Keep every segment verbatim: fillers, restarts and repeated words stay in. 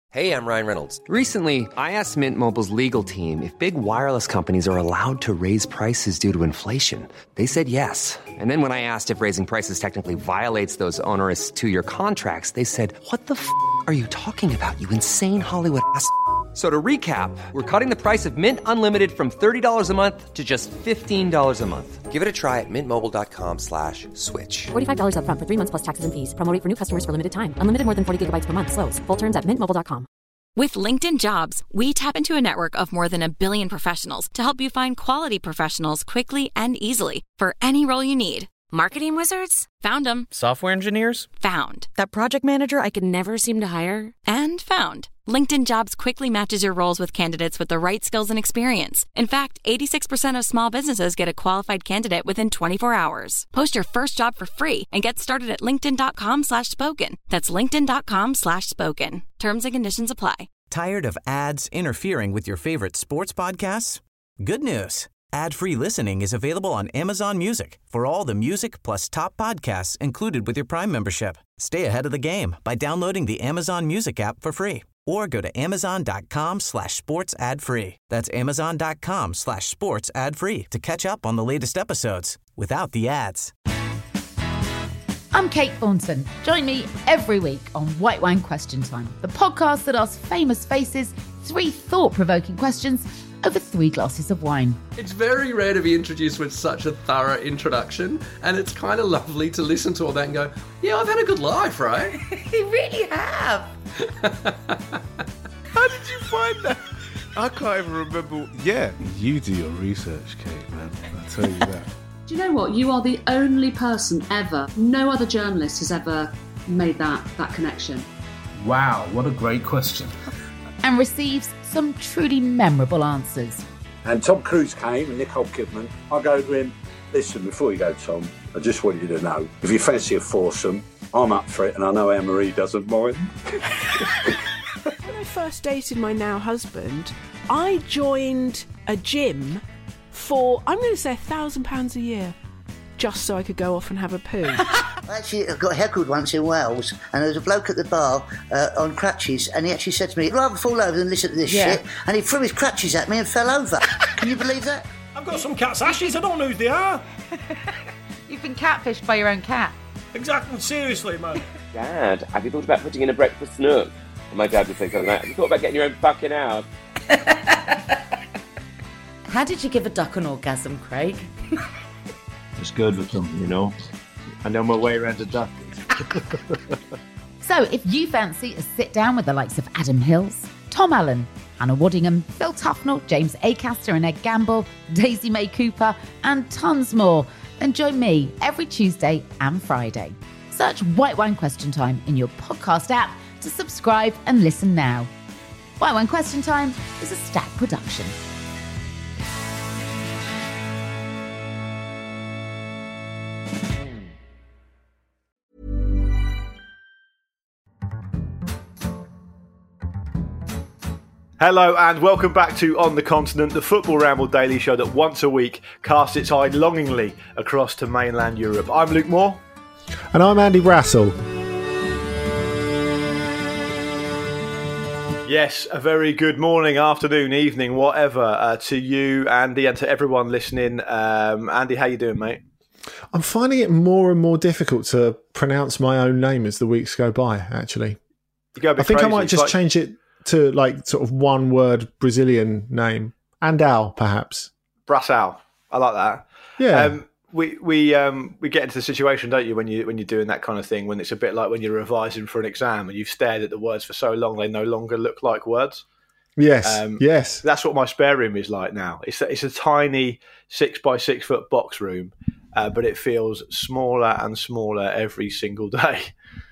Hey, I'm Ryan Reynolds. Recently, I asked Mint Mobile's legal team if big wireless companies are allowed to raise prices due to inflation. They said yes. And then when I asked if raising prices technically violates those onerous two-year contracts, they said, what the f*** are you talking about, you insane Hollywood ass f- So to recap, we're cutting the price of Mint Unlimited from thirty dollars a month to just fifteen dollars a month. Give it a try at mintmobile.com slash switch. forty-five dollars up front for three months plus taxes and fees. Promo rate for new customers for limited time. Unlimited more than forty gigabytes per month. Slows full terms at mint mobile dot com. With LinkedIn Jobs, we tap into a network of more than a billion professionals to help you find quality professionals quickly and easily for any role you need. Marketing wizards? Found them. Software engineers? Found. That project manager I could never seem to hire? And found. LinkedIn Jobs quickly matches your roles with candidates with the right skills and experience. In fact, eighty-six percent of small businesses get a qualified candidate within twenty-four hours. Post your first job for free and get started at linkedin.com slash spoken. That's linkedin.com slash spoken. Terms and conditions apply. Tired of ads interfering with your favorite sports podcasts? Good news. Ad-free listening is available on Amazon Music for all the music plus top podcasts included with your Prime membership. Stay ahead of the game by downloading the Amazon Music app for free or go to amazon.com slash sports ad free. That's amazon.com slash sports ad free to catch up on the latest episodes without the ads. I'm Kate Thornton. Join me every week on White Wine Question Time, the podcast that asks famous faces three thought-provoking questions over three glasses of wine. It's very rare to be introduced with such a thorough introduction, and it's kind of lovely to listen to all that and go, yeah, I've had a good life, right? You really have. How did you find that? I can't even remember. Yeah, you do your research, Kate, man. I'll tell you that. Do you know what? You are the only person ever, no other journalist has ever made that, that connection. Wow, what a great question. And receives some truly memorable answers. And Tom Cruise came and Nicole Kidman. I go to him, listen, before you go, Tom, I just want you to know, if you fancy a foursome, I'm up for it, and I know Anne-Marie doesn't mind. When I first dated my now husband, I joined a gym for, I'm going to say, a thousand pounds a year, just so I could go off and have a poo. I actually got heckled once in Wales, and there was a bloke at the bar uh, on crutches, and he actually said to me, I'd rather fall over than listen to this Yeah. shit, and he threw his crutches at me and fell over. Can you believe that? I've got some cat's ashes, I don't know who they are. You've been catfished by your own cat. Exactly, seriously, man. Dad, have you thought about putting in a breakfast nook? And my dad would say something like, have you thought about getting your own fucking house? How did you give a duck an orgasm, Craig? It's good with them, you know. I know my way around a duck. So if you fancy a sit down with the likes of Adam Hills, Tom Allen, Anna Waddingham, Phil Tufnell, James Acaster and Ed Gamble, Daisy May Cooper, and tons more, then join me every Tuesday and Friday. Search White Wine Question Time in your podcast app to subscribe and listen now. White Wine Question Time is a Stack production. Hello and welcome back to On the Continent, the Football Ramble daily show that once a week casts its eye longingly across to mainland Europe. I'm Luke Moore. And I'm Andy Brassel. Yes, a very good morning, afternoon, evening, whatever, uh, to you, Andy, and to everyone listening. Um, Andy, how you doing, mate? I'm finding it more and more difficult to pronounce my own name as the weeks go by, actually. You go a bit I think crazy. I might just like... change it to like sort of one word Brazilian name. Andal, perhaps. Brassal. I like that. Yeah. Um, we we um, we get into the situation, don't you, when you when you're doing that kind of thing, when it's a bit like when you're revising for an exam and you've stared at the words for so long they no longer look like words. Yes. Um, yes. That's what my spare room is like now. It's a, it's a tiny six by six foot box room, uh, but it feels smaller and smaller every single day.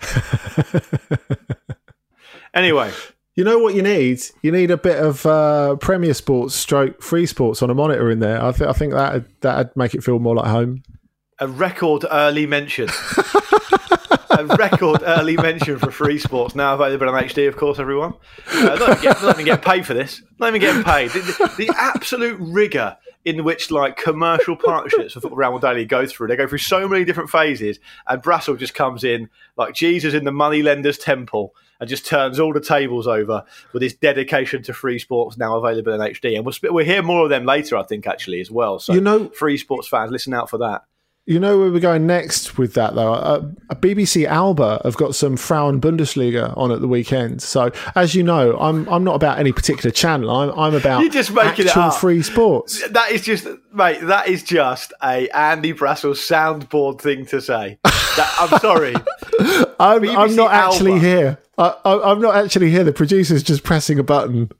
Anyway. You know what you need? You need a bit of uh, Premier Sports stroke Free Sports on a monitor in there. I, th- I think that that'd make it feel more like home. A record early mention. A record early mention for Free Sports, now available on H D, of course, everyone. Uh, not, even get, not even get paid for this. Not even getting paid. The, the, the absolute rigour in which like commercial partnerships for Football Ramble Daily go through. They go through so many different phases, and Brassel just comes in like Jesus in the moneylender's temple and just turns all the tables over with his dedication to free sports now available in H D. And we'll, sp- we'll hear more of them later, I think, actually, as well. So, you know, free sports fans, listen out for that. You know where we're going next with that, though? Uh, B B C Alba have got some Frauen Bundesliga on at the weekend. So, as you know, I'm I'm not about any particular channel. I'm I'm about You're just making actual it up. free sports. That is just, mate, that is just a Andy Brassel soundboard thing to say. That, I'm sorry. I'm, B B C I'm not Alba. actually here. I, I, I'm not actually here. The producer's just pressing a button.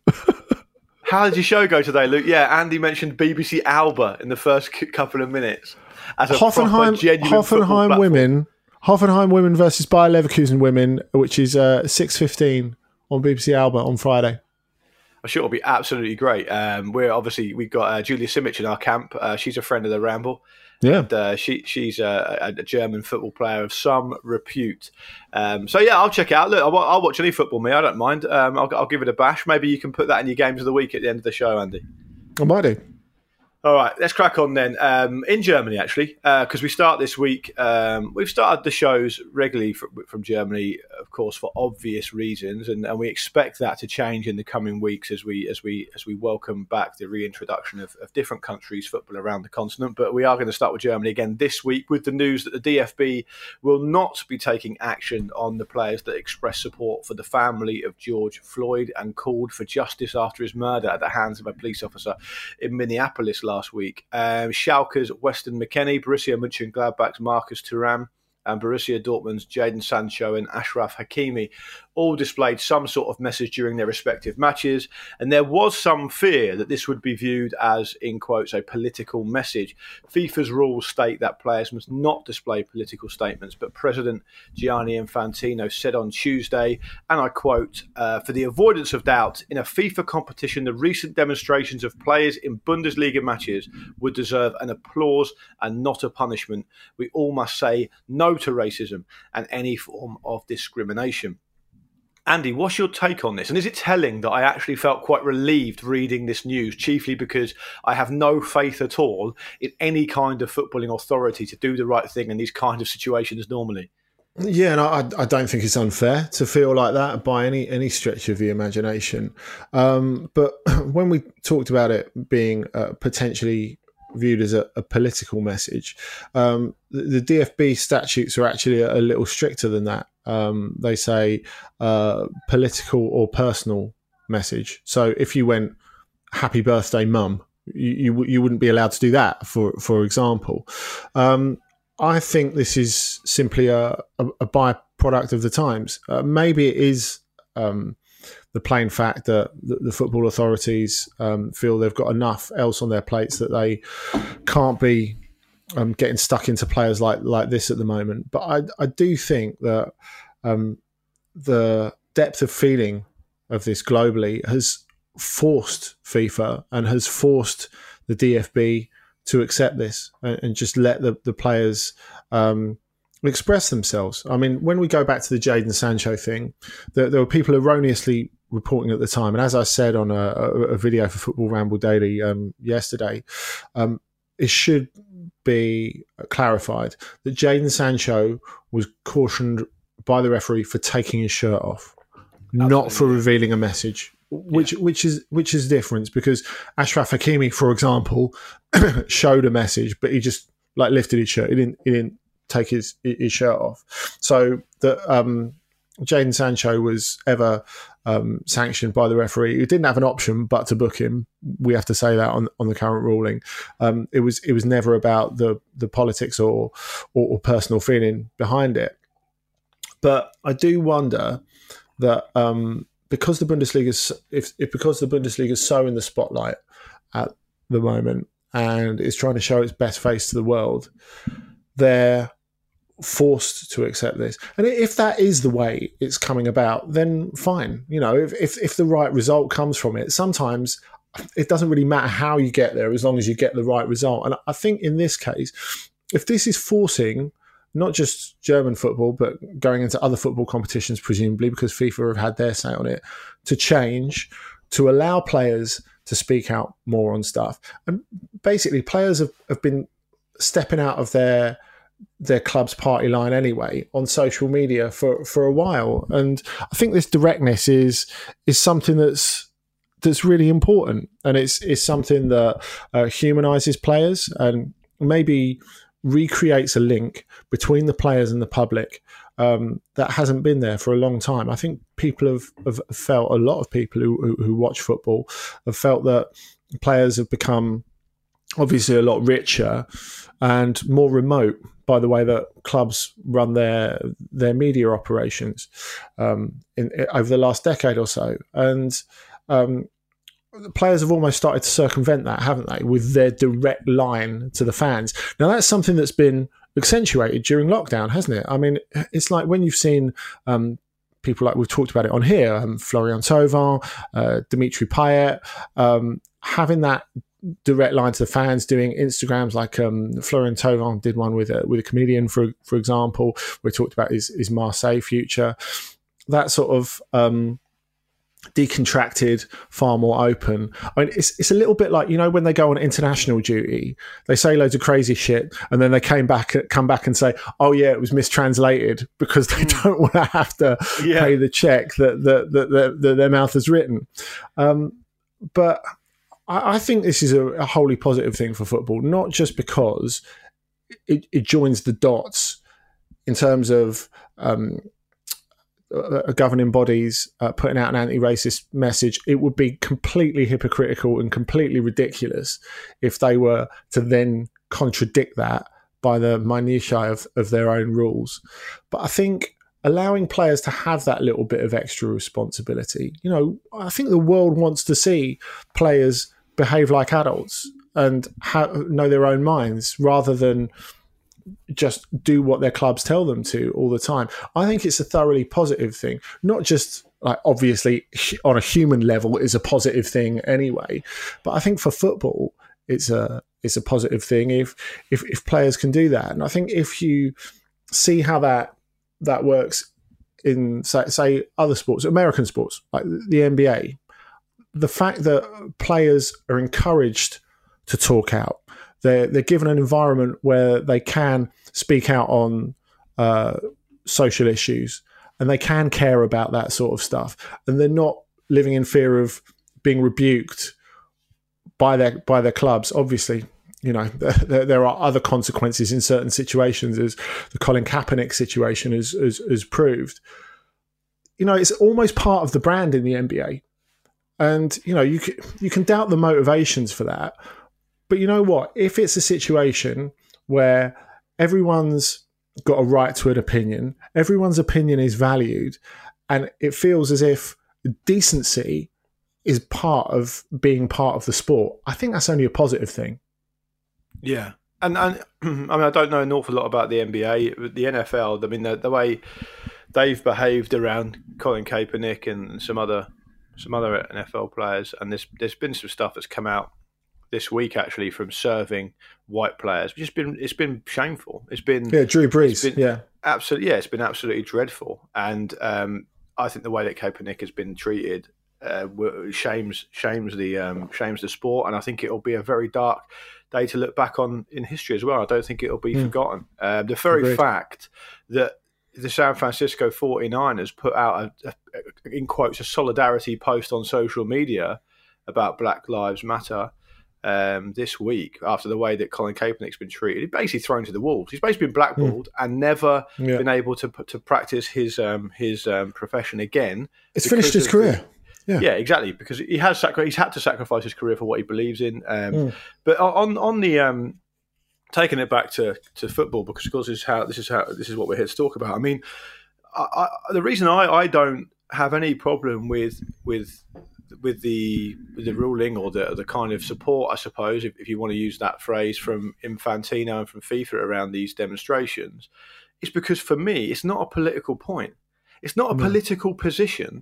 How did your show go today, Luke? Yeah, Andy mentioned B B C Alba in the first c- couple of minutes. As a Hoffenheim, proper, genuine football Hoffenheim platform. women, Hoffenheim women versus Bayer Leverkusen women, which is uh, six fifteen on B B C Alba on Friday. I'm sure it'll be absolutely great. Um, we're obviously we've got uh, Julia Simic in our camp. Uh, she's a friend of the Ramble. Yeah, and, uh, she she's a, a German football player of some repute. Um, so yeah, I'll check it out. Look, I'll, I'll watch any football. Me, I don't mind. Um, I'll, I'll give it a bash. Maybe you can put that in your games of the week at the end of the show, Andy. I might do. All right, let's crack on then. Um, in Germany, actually, because uh, we start this week. Um, we've started the shows regularly from, from Germany, of course, for obvious reasons, and, and we expect that to change in the coming weeks as we as we as we welcome back the reintroduction of, of different countries' football around the continent. But we are going to start with Germany again this week with the news that the D F B will not be taking action on the players that express support for the family of George Floyd and called for justice after his murder at the hands of a police officer in Minneapolis last week. Um, Schalke's Weston McKennie, Borussia Mönchengladbach's Marcus Thuram, and Borussia Dortmund's Jadon Sancho and Ashraf Hakimi all displayed some sort of message during their respective matches, and there was some fear that this would be viewed as, in quotes, a political message. FIFA's rules state that players must not display political statements, but President Gianni Infantino said on Tuesday, and I quote, uh, for the avoidance of doubt, in a FIFA competition, the recent demonstrations of players in Bundesliga matches would deserve an applause and not a punishment. We all must say no to racism and any form of discrimination. Andy, what's your take on this? And is it telling that I actually felt quite relieved reading this news, chiefly because I have no faith at all in any kind of footballing authority to do the right thing in these kind of situations normally? Yeah, and I, I don't think it's unfair to feel like that by any any stretch of the imagination. Um, but when we talked about it being uh, potentially viewed as a, a political message, um, the, the D F B statutes are actually a, a little stricter than that. Um, they say uh, political or personal message. So if you went "Happy birthday, Mum," you, you you wouldn't be allowed to do that. For for example, um, I think this is simply a, a, a byproduct of the times. Uh, maybe it is um, the plain fact that the, the football authorities um, feel they've got enough else on their plates that they can't be um, getting stuck into players like like this at the moment. But I I do think that um, the depth of feeling of this globally has forced FIFA and has forced the D F B to accept this and, and just let the, the players um, express themselves. I mean, when we go back to the Jadon Sancho thing, there, there were people erroneously reporting at the time. And as I said on a, a, a video for Football Ramble Daily um, yesterday, um, it should be clarified that Jadon Sancho was cautioned by the referee for taking his shirt off, Absolutely. not for revealing a message. Which yeah. which is which is different, because Ashraf Hakimi, for example, showed a message, but he just like lifted his shirt. He didn't he didn't take his his shirt off. So that um, Jadon Sancho was ever um, sanctioned by the referee, who didn't have an option but to book him. We have to say that on on the current ruling. Um, it was it was never about the the politics or, or or personal feeling behind it. But I do wonder that. Um, Because the Bundesliga, if, if because the Bundesliga is so in the spotlight at the moment and is trying to show its best face to the world, they're forced to accept this. And if that is the way it's coming about, then fine. You know, if if, if the right result comes from it, sometimes it doesn't really matter how you get there as long as you get the right result. And I think in this case, if this is forcing not just German football, but going into other football competitions, presumably, because FIFA have had their say on it, to change, to allow players to speak out more on stuff. And basically, players have, have been stepping out of their their club's party line anyway on social media for, for a while. And I think this directness is is something that's that's really important, and it's it's something that uh, humanises players and maybe recreates a link between the players and the public um, that hasn't been there for a long time. I think people have, have felt, a lot of people who, who, who watch football have felt that players have become obviously a lot richer and more remote by the way that clubs run their their media operations um, in, over the last decade or so. And um, the players have almost started to circumvent that, haven't they, with their direct line to the fans. Now, that's something that's been accentuated during lockdown, hasn't it? I mean, it's like when you've seen um, people like we've talked about it on here, um, Florian Thauvin, uh, Dimitri Payet, um, having that direct line to the fans, doing Instagrams like um, Florian Thauvin did one with a, with a comedian, for for example. We talked about his, his Marseille future. That sort of um, decontracted, far more open. I mean, it's it's a little bit like, you know, when they go on international duty, they say loads of crazy shit, and then they came back, come back and say, "Oh yeah, it was mistranslated," because they don't want to have to yeah. pay the check that that, that, that, that their mouth has written. Um, but I think this is a, a wholly positive thing for football, not just because it, it joins the dots in terms of um, uh, governing bodies uh, putting out an anti-racist message. It would be completely hypocritical and completely ridiculous if they were to then contradict that by the minutiae of, of their own rules. But I think allowing players to have that little bit of extra responsibility, you know, I think the world wants to see players behave like adults and ha- know their own minds rather than just do what their clubs tell them to all the time. I think it's a thoroughly positive thing, not just like obviously on a human level is a positive thing anyway, but I think for football it's a it's a positive thing if if, if players can do that. And I think if you see how that that works in say, say other sports, American sports like the N B A, the fact that players are encouraged to talk out, they're, they're given an environment where they can speak out on uh, social issues and they can care about that sort of stuff. And they're not living in fear of being rebuked by their by their clubs. Obviously, you know, there, there are other consequences in certain situations, as the Colin Kaepernick situation has, has, has proved. You know, it's almost part of the brand in the N B A. And, you know, you can, you can doubt the motivations for that. But you know what? If it's a situation where everyone's got a right to an opinion, everyone's opinion is valued, and it feels as if decency is part of being part of the sport, I think that's only a positive thing. Yeah. And, and I mean, I don't know an awful lot about the N B A. The N F L, I mean, the, the way they've behaved around Colin Kaepernick and some other... some other N F L players, and there's there's been some stuff that's come out this week actually from serving white players, which has been it's been shameful. It's been yeah, Drew Brees, been, yeah, absolutely, yeah, it's been absolutely dreadful. And um, I think the way that Kaepernick has been treated uh, shames shames the um, shames the sport, and I think it'll be a very dark day to look back on in history as well. I don't think it'll be mm. forgotten. Uh, the very Agreed. fact that the San Francisco forty-niners put out, a, a, in quotes, a solidarity post on social media about Black Lives Matter um, this week after the way that Colin Kaepernick's been treated. He's basically thrown to the wolves. He's basically been blackballed mm. and never yeah. been able to to practice his um, his um, profession again. It's finished his career. The, yeah. yeah, exactly, because he has sacri- he's had to sacrifice his career for what he believes in. Um, mm. But on on the um, taking it back to, to football, because of course this is how this is how this is what we're here to talk about. I mean, I, I, the reason I, I don't have any problem with with with the with the ruling or the the kind of support, I suppose, if, if you want to use that phrase, from Infantino and from FIFA around these demonstrations, is because for me it's not a political point. It's not a no. political position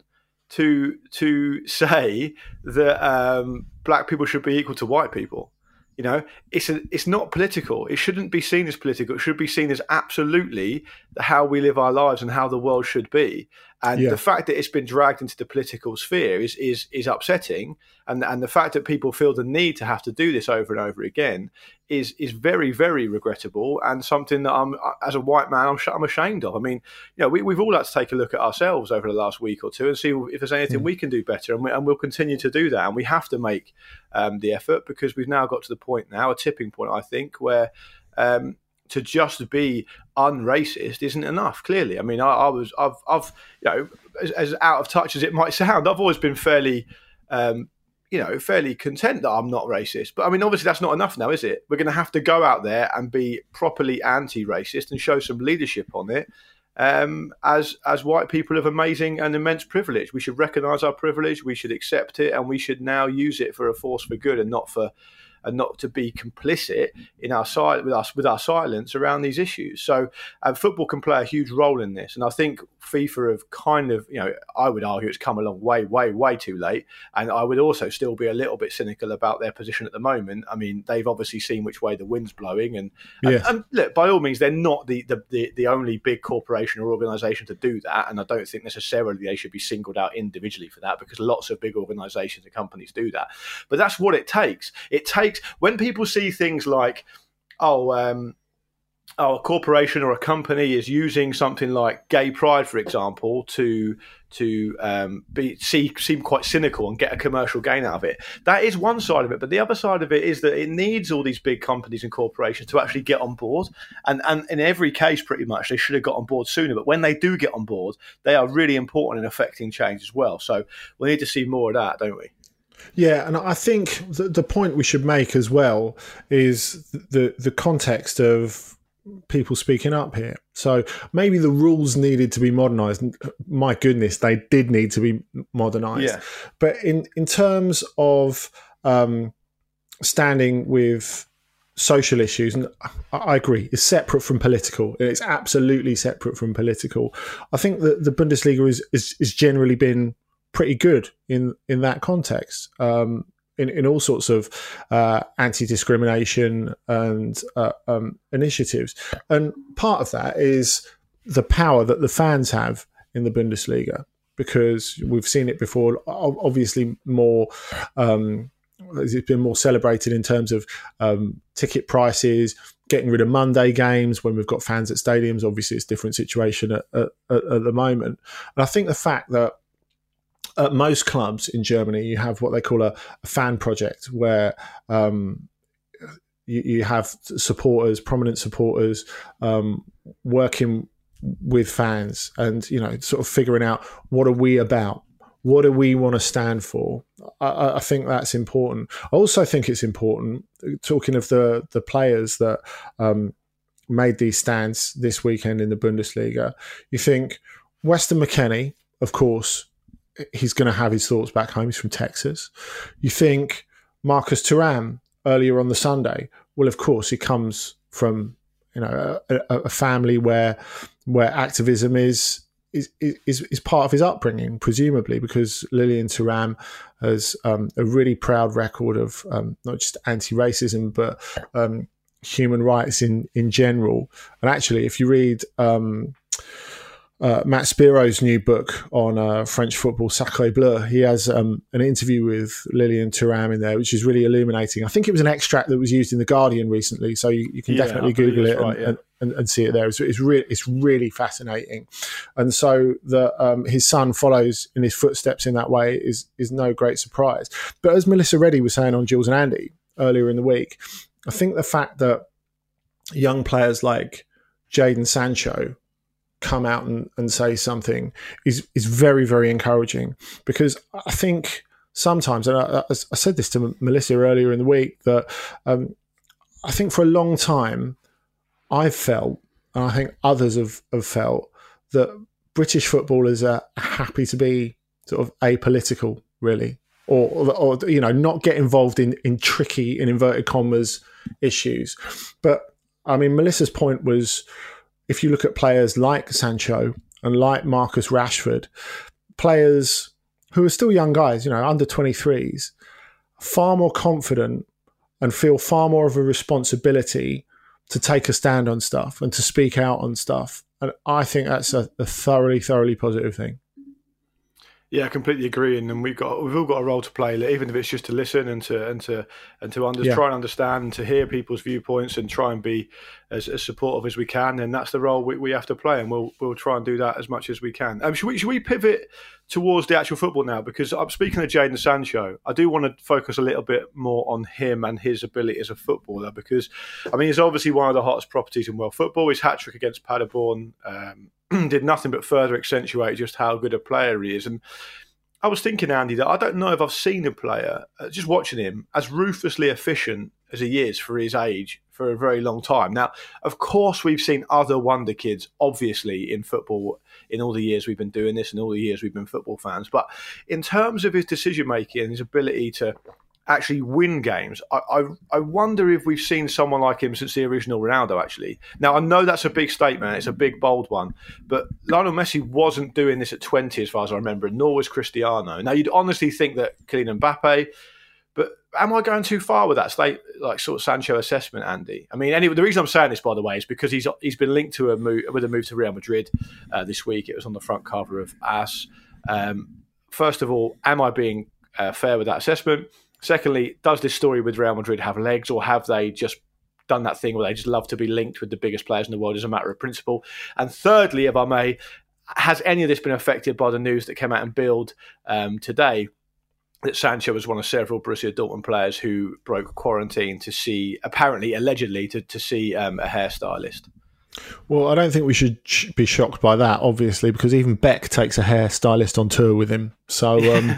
to to say that um, black people should be equal to white people. You know, it's a, it's not political. It shouldn't be seen as political. It should be seen as absolutely how we live our lives and how the world should be. And Yeah. the fact that it's been dragged into the political sphere is is is upsetting, and and the fact that people feel the need to have to do this over and over again is is very, very regrettable, and something that I'm, as a white man, I'm, I'm ashamed of. I mean, you know, we, we've all had to take a look at ourselves over the last week or two and see if there's anything we can do better, and, we, and we'll continue to do that. And we have to make um, the effort, because we've now got to the point now, a tipping point, I think, where um, to just be unracist isn't enough. Clearly, I mean, I, I was, I've, I've, you know, as, as out of touch as it might sound, I've always been fairly. Um, you know, fairly content that I'm not racist. But I mean, obviously that's not enough now, is it? We're going to have to go out there and be properly anti-racist and show some leadership on it. Um, as as white people of amazing and immense privilege, we should recognise our privilege, we should accept it, and we should now use it for a force for good, and not for and not to be complicit in our side with us with our silence around these issues. So, uh, football can play a huge role in this, and I think FIFA have kind of, you know, I would argue it's come along way, way, way too late, and I would also still be a little bit cynical about their position at the moment. I mean, they've obviously seen which way the wind's blowing, and, Yes. and, and look, by all means, they're not the, the, the, the only big corporation or organisation to do that, and I don't think necessarily they should be singled out individually for that, because lots of big organisations and companies do that. But that's what it takes. It takes, when people see things like, oh, um, oh, a corporation or a company is using something like gay pride, for example, to to um, be see, seem quite cynical and get a commercial gain out of it. That is one side of it, but the other side of it is that it needs all these big companies and corporations to actually get on board. And and in every case, pretty much, they should have got on board sooner. But when they do get on board, they are really important in affecting change as well. So we need to see more of that, don't we? Yeah, and I think the, the point we should make as well is the the context of people speaking up here. So maybe the rules needed to be modernised. My goodness, they did need to be modernised. Yeah. But in, in terms of um, standing with social issues, and I, I agree, it's separate from political. It's absolutely separate from political. I think that the Bundesliga is is, is generally been pretty good in, in that context. Um, In, in all sorts of uh, anti-discrimination and uh, um, initiatives. And part of that is the power that the fans have in the Bundesliga, because we've seen it before, obviously more, um, it's been more celebrated in terms of um, ticket prices, getting rid of Monday games when we've got fans at stadiums. Obviously, it's a different situation at, at, at the moment. And I think the fact that at most clubs in Germany, you have what they call a, a fan project, where um, you, you have supporters, prominent supporters, um, working with fans, and you know, sort of figuring out what are we about, what do we want to stand for. I, I think that's important. I also think it's important, talking of the the players that um, made these stands this weekend in the Bundesliga. You think Weston McKennie, of course. He's going to have his thoughts back home. He's from Texas. You think Marcus Thuram earlier on the Sunday? Well, of course, he comes from, you know, a, a family where where activism is is is is part of his upbringing, presumably, because Lilian Thuram has um, a really proud record of um, not just anti-racism but um, human rights in in general. And actually, if you read Um, Uh, Matt Spiro's new book on uh, French football, Sacré Bleu, he has um, an interview with Lilian Thuram in there, which is really illuminating. I think it was an extract that was used in The Guardian recently, so you, you can Yeah, definitely I believe Google it that's right, and, yeah. and, and, and see it there. It's, it's, re- it's really fascinating. And so that um, his son follows in his footsteps in that way is, is no great surprise. But as Melissa Reddy was saying on Jules and Andy earlier in the week, I think the fact that young players like Jadon Sancho come out and, and say something is is very, very encouraging, because I think sometimes, and I, I said this to Melissa earlier in the week, that um, I think for a long time I've felt, and I think others have, have felt, that British footballers are happy to be sort of apolitical, really, or, or, or you know, not get involved in, in tricky, in inverted commas, issues. But I mean, Melissa's point was, if you look at players like Sancho and like Marcus Rashford, players who are still young guys, you know, under twenty-threes, far more confident and feel far more of a responsibility to take a stand on stuff and to speak out on stuff. And I think that's a, a thoroughly, thoroughly positive thing. Yeah, I completely agree, and, and we've got we've all got a role to play, even if it's just to listen and to and to and to under, yeah. try and understand and to hear people's viewpoints and try and be as, as supportive as we can. And that's the role we, we have to play, and we'll we'll try and do that as much as we can. Um, should we should we pivot towards the actual football now? Because I'm speaking of Jadon Sancho, I do want to focus a little bit more on him and his ability as a footballer, because I mean he's obviously one of the hottest properties in world football. His hat trick against Paderborn Um, did nothing but further accentuate just how good a player he is. And I was thinking, Andy, that I don't know if I've seen a player, uh, just watching him, as ruthlessly efficient as he is for his age for a very long time. Now, of course, we've seen other wonder kids, obviously, in football in all the years we've been doing this and all the years we've been football fans. But in terms of his decision-making and his ability to actually win games, I, I I wonder if we've seen someone like him since the original Ronaldo, actually. Now, I know that's a big statement. It's a big, bold one. But Lionel Messi wasn't doing this at twenty, as far as I remember, nor was Cristiano. Now, you'd honestly think that Kylian Mbappe, but am I going too far with that state, like sort of Sancho assessment, Andy? I mean, anyway, the reason I'm saying this, by the way, is because he's he's been linked to a move, with a move to Real Madrid uh, this week. It was on the front cover of AS. Um, first of all, am I being uh, fair with that assessment? Secondly, does this story with Real Madrid have legs, or have they just done that thing where they just love to be linked with the biggest players in the world as a matter of principle? And thirdly, if I may, has any of this been affected by the news that came out in Bild um, today that Sancho was one of several Borussia Dortmund players who broke quarantine to see, apparently, allegedly, to, to see um, a hairstylist? Well, I don't think we should be shocked by that, obviously, because even Beck takes a hairstylist on tour with him. So um,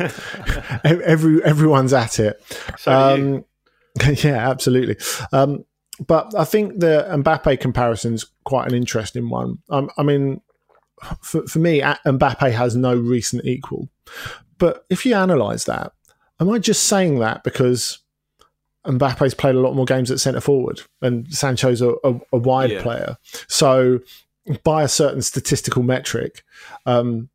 every everyone's at it. So um, yeah, absolutely. Um, but I think the Mbappe comparison's quite an interesting one. Um, I mean, for, for me, Mbappe has no recent equal. But if you analyse that, am I just saying that because Mbappe's played a lot more games at centre forward and Sancho's a, a, a wide yeah. player? So by a certain statistical metric, um,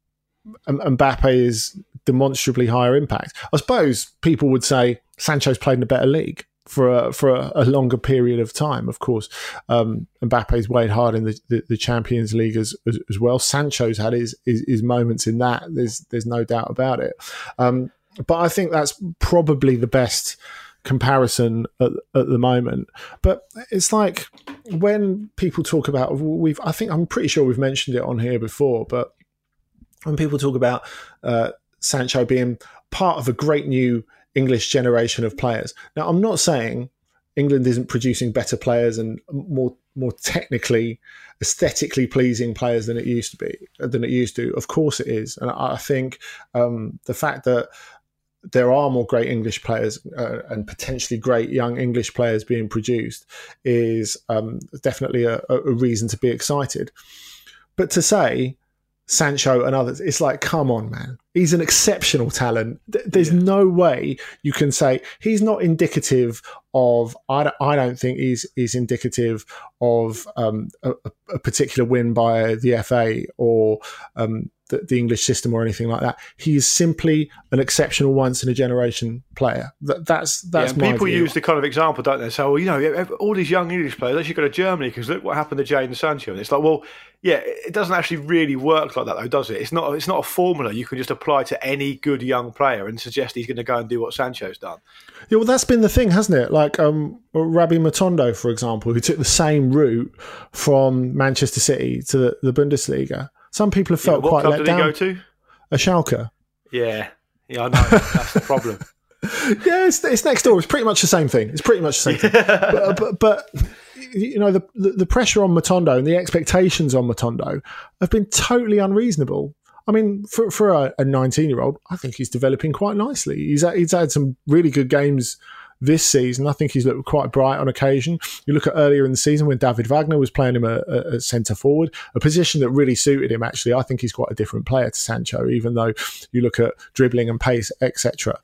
Mbappe is demonstrably higher impact. I suppose people would say Sancho's played in a better league for a, for a, a longer period of time. Of course, um, Mbappe's weighed hard in the, the, the Champions League as, as, as well. Sancho's had his, his, his moments in that. There's there's no doubt about it. Um, but I think that's probably the best comparison at, at the moment. But it's like when people talk about, we've I think I'm pretty sure we've mentioned it on here before, but when people talk about uh, Sancho being part of a great new English generation of players. Now, I'm not saying England isn't producing better players and more more technically, aesthetically pleasing players than it used to be, than it used to. Of course it is. And I think um, the fact that there are more great English players uh, and potentially great young English players being produced is um, definitely a, a reason to be excited. But to say Sancho and others, it's like, come on, man. He's an exceptional talent. There's yeah. no way you can say he's not indicative of, I don't, I don't think he's, he's indicative of um, a, a particular win by the F A or um, the, the English system or anything like that. He's simply an exceptional once-in-a-generation player. That, that's that's yeah, my people view. use the kind of example, don't they? So, well, you know, all these young English players, they should go to Germany because look what happened to Jadon Sancho. And it's like, well, yeah, it doesn't actually really work like that, though, does it? It's not. It's not a formula you can just apply to any good young player and suggest he's going to go and do what Sancho's done. Yeah, well, that's been the thing, hasn't it? Like um, Rabbi Matondo, for example, who took the same route from Manchester City to the, the Bundesliga. Some people have felt yeah, quite let down. What club did he go to? A Schalke. Yeah, yeah, I know. That's the problem. Yeah, it's, it's next door. It's pretty much the same thing. It's pretty much the same thing. But, but, but you know, the, the the pressure on Matondo and the expectations on Matondo have been totally unreasonable. I mean, for for a nineteen-year-old, I think he's developing quite nicely. He's he's had some really good games this season. I think he's looked quite bright on occasion. You look at earlier in the season when David Wagner was playing him at, at centre forward, a position that really suited him, actually. I think he's quite a different player to Sancho, even though you look at dribbling and pace, et cetera.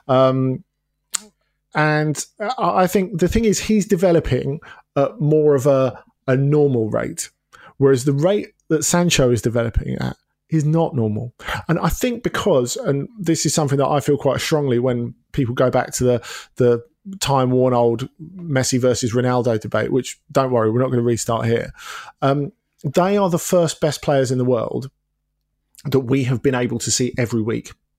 Um, and I think the thing is he's developing at more of a, a normal rate, whereas the rate that Sancho is developing at is not normal. And I think because, and this is something that I feel quite strongly when people go back to the the time-worn old Messi versus Ronaldo debate, which, don't worry, we're not going to restart here. Um, they are the first best players in the world that we have been able to see every week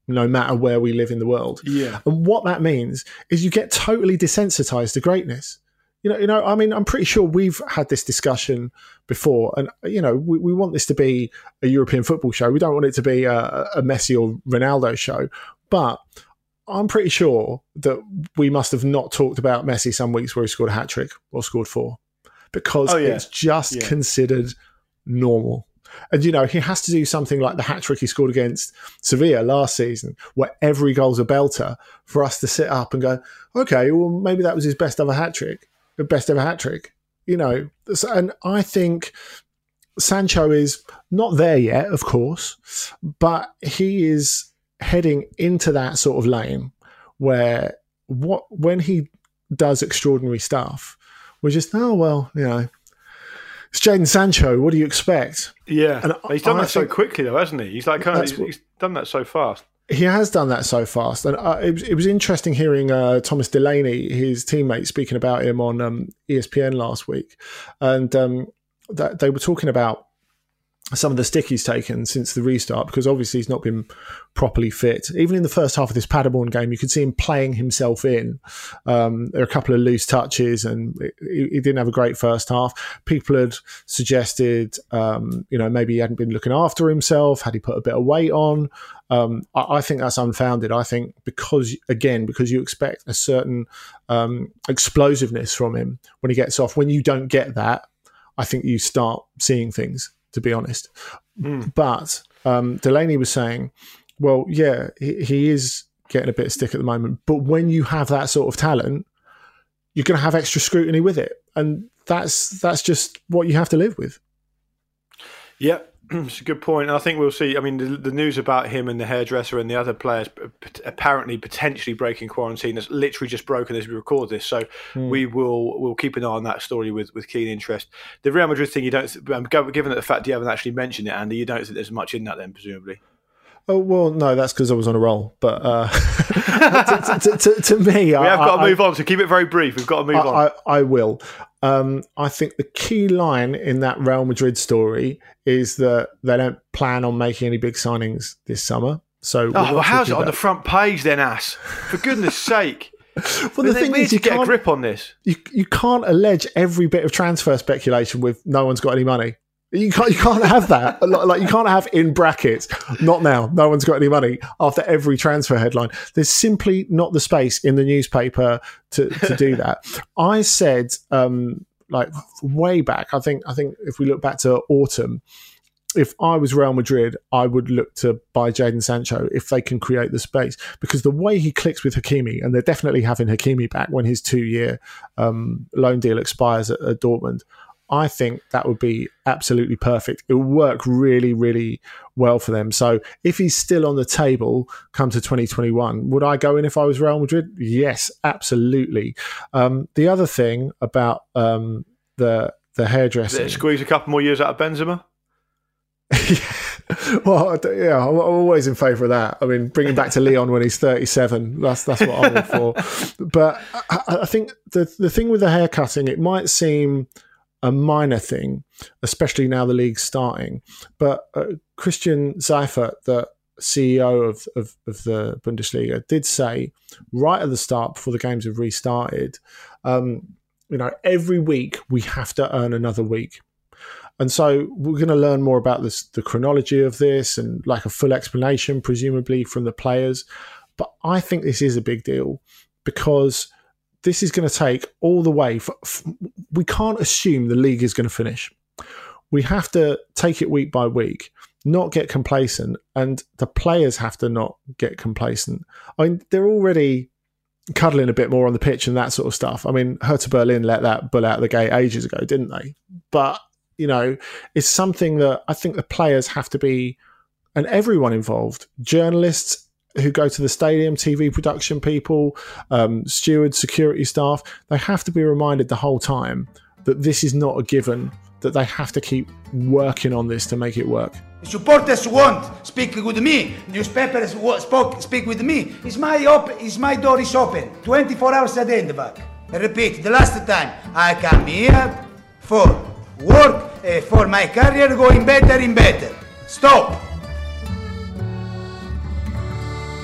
no matter where we live in the world. Yeah. And what that means is you get totally desensitized to greatness. You know, you know, I mean, I'm pretty sure we've had this discussion before, and you know, we, we want this to be a European football show. We don't want it to be a, a Messi or Ronaldo show, but I'm pretty sure that we must have not talked about Messi some weeks where he scored a hat trick or scored four, because oh, yeah. it's just yeah. considered normal. And, you know, he has to do something like the hat trick he scored against Sevilla last season, where every goal's a belter, for us to sit up and go, okay, well, maybe that was his best ever hat trick, the best ever hat trick, you know. And I think Sancho is not there yet, of course, but he is heading into that sort of lane where what when he does extraordinary stuff, we're just, oh, well, you know, it's Jadon Sancho. What do you expect? Yeah, and he's done I that so think, quickly, though, hasn't he? He's like kind of he's, he's done that so fast. He has done that so fast, and uh, it, was, it was interesting hearing uh, Thomas Delaney, his teammate, speaking about him on um, E S P N last week, and um, that they were talking about some of the stick he's taken since the restart, because obviously he's not been properly fit. Even in the first half of this Paderborn game, you could see him playing himself in. Um, there are a couple of loose touches, and he, he didn't have a great first half. People had suggested, um, you know, maybe he hadn't been looking after himself. Had he put a bit of weight on? Um, I, I think that's unfounded. I think because, again, because you expect a certain um, explosiveness from him when he gets off. When you don't get that, I think you start seeing things, to be honest. Mm. But um, Delaney was saying, well, yeah, he, he is getting a bit of stick at the moment, but when you have that sort of talent, you're going to have extra scrutiny with it. And that's that's just what you have to live with. Yeah, it's a good point. And I think we'll see, I mean, the, the news about him and the hairdresser and the other players apparently potentially breaking quarantine has literally just broken as we record this. So mm. we will we'll keep an eye on that story with, with keen interest. The Real Madrid thing, you don't, given the fact you haven't actually mentioned it, Andy, you don't think there's much in that then, presumably? Oh, well, no, that's because I was on a roll. But uh, to, to, to, to me... We I, have got I, to move on, so keep it very brief. We've got to move I, on. I, I will. Um, I think the key line in that Real Madrid story is that they don't plan on making any big signings this summer. So, oh, well, how's it on the front page then, ass? For goodness sake. Well, the thing is, you get a grip on this. You, you can't allege every bit of transfer speculation with no one's got any money. You can't, you can't have that. Like, you can't have in brackets, not now, no one's got any money, after every transfer headline. There's simply not the space in the newspaper to, to do that. I said, um, like way back, I think, I think if we look back to autumn, if I was Real Madrid, I would look to buy Jadon Sancho if they can create the space, because the way he clicks with Hakimi, and they're definitely having Hakimi back when his two-year um, loan deal expires at, at Dortmund, I think that would be absolutely perfect. It would work really, really well for them. So if he's still on the table come to twenty twenty-one, would I go in if I was Real Madrid? Yes, absolutely. Um, the other thing about um, the the hairdressing... Squeeze a couple more years out of Benzema? Well, yeah, I'm always in favour of that. I mean, bring him back to Leon when he's thirty-seven. That's that's what I'm all for. But I, I think the the thing with the haircutting, it might seem a minor thing, especially now the league's starting. But uh, Christian Seifert, the C E O of, of, of the Bundesliga, did say right at the start, before the games have restarted, um, you know, every week we have to earn another week. And so we're going to learn more about this, the chronology of this, and like a full explanation, presumably, from the players. But I think this is a big deal, because this is going to take all the way. For, f- we can't assume the league is going to finish. We have to take it week by week, not get complacent, and the players have to not get complacent. I mean, they're already cuddling a bit more on the pitch and that sort of stuff. I mean, Hertha Berlin let that bull out of the gate ages ago, didn't they? But, you know, it's something that I think the players have to be, and everyone involved, journalists who go to the stadium, T V production people, um, stewards, security staff, they have to be reminded the whole time that this is not a given, that they have to keep working on this to make it work. Supporters want speak with me. Newspapers spoke speak with me. Is my op- is my door is open twenty-four hours a day in the back. I repeat, the last time I come here for work, uh, for my career going better and better. Stop.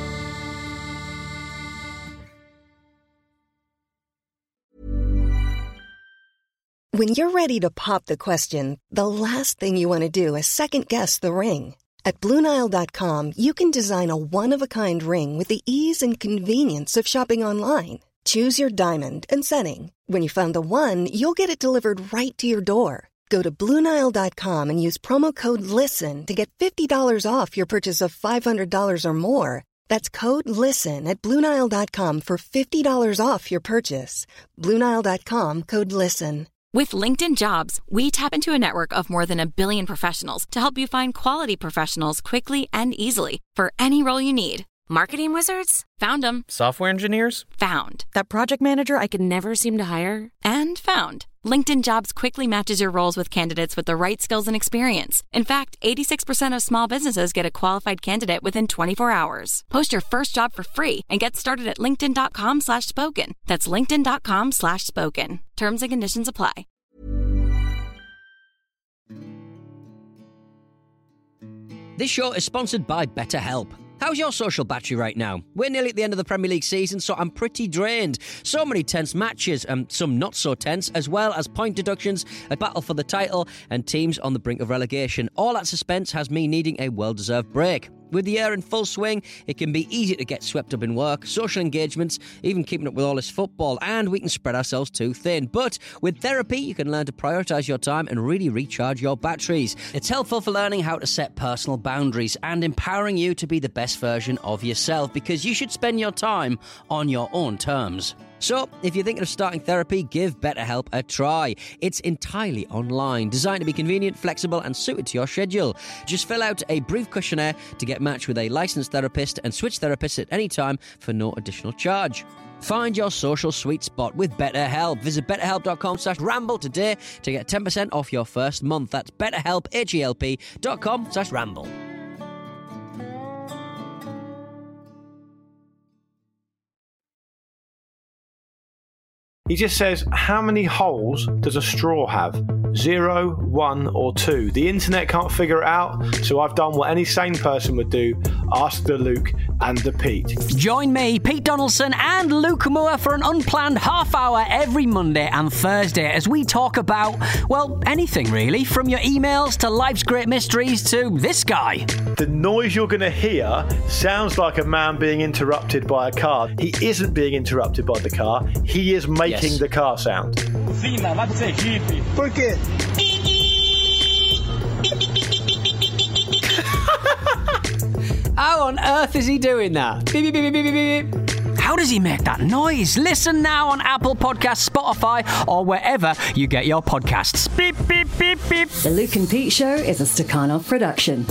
When you're ready to pop the question, the last thing you want to do is second-guess the ring. At Blue Nile dot com, you can design a one-of-a-kind ring with the ease and convenience of shopping online. Choose your diamond and setting. When you find the one, you'll get it delivered right to your door. Go to Blue Nile dot com and use promo code LISTEN to get fifty dollars off your purchase of five hundred dollars or more. That's code LISTEN at Blue Nile dot com for fifty dollars off your purchase. Blue Nile dot com, code LISTEN. With LinkedIn Jobs, we tap into a network of more than a billion professionals to help you find quality professionals quickly and easily for any role you need. Marketing wizards? Found them. Software engineers? Found. That project manager I could never seem to hire? And found. LinkedIn Jobs quickly matches your roles with candidates with the right skills and experience. In fact, eighty-six percent of small businesses get a qualified candidate within twenty-four hours. Post your first job for free and get started at linkedin.com slash spoken. That's linkedin.com slash spoken. Terms and conditions apply. This show is sponsored by BetterHelp. How's your social battery right now? We're nearly at the end of the Premier League season, so I'm pretty drained. So many tense matches, and some not so tense, as well as point deductions, a battle for the title, and teams on the brink of relegation. All that suspense has me needing a well-deserved break. With the year in full swing, it can be easy to get swept up in work, social engagements, even keeping up with all this football, and we can spread ourselves too thin. But with therapy, you can learn to prioritise your time and really recharge your batteries. It's helpful for learning how to set personal boundaries and empowering you to be the best version of yourself, because you should spend your time on your own terms. So, if you're thinking of starting therapy, give BetterHelp a try. It's entirely online, designed to be convenient, flexible, and suited to your schedule. Just fill out a brief questionnaire to get matched with a licensed therapist and switch therapists at any time for no additional charge. Find your social sweet spot with BetterHelp. Visit betterhelp.com slash ramble today to get ten percent off your first month. That's betterhelp, H-E-L-P dot com slash ramble. He just says, how many holes does a straw have? Zero, one, or two? The internet can't figure it out, so I've done what any sane person would do. Ask the Luke and the Pete. Join me, Pete Donaldson, and Luke Moore for an unplanned half hour every Monday and Thursday as we talk about, well, anything really, from your emails to life's great mysteries to this guy. The noise you're going to hear sounds like a man being interrupted by a car. He isn't being interrupted by the car. He is making yes. the car sound. ¿Por qué? How on earth is he doing that? Beep, beep, beep, beep, beep, beep. How does he make that noise? Listen now on Apple Podcasts, Spotify, or wherever you get your podcasts. Beep, beep, beep, beep. The Luke and Pete Show is a Stakhanov production.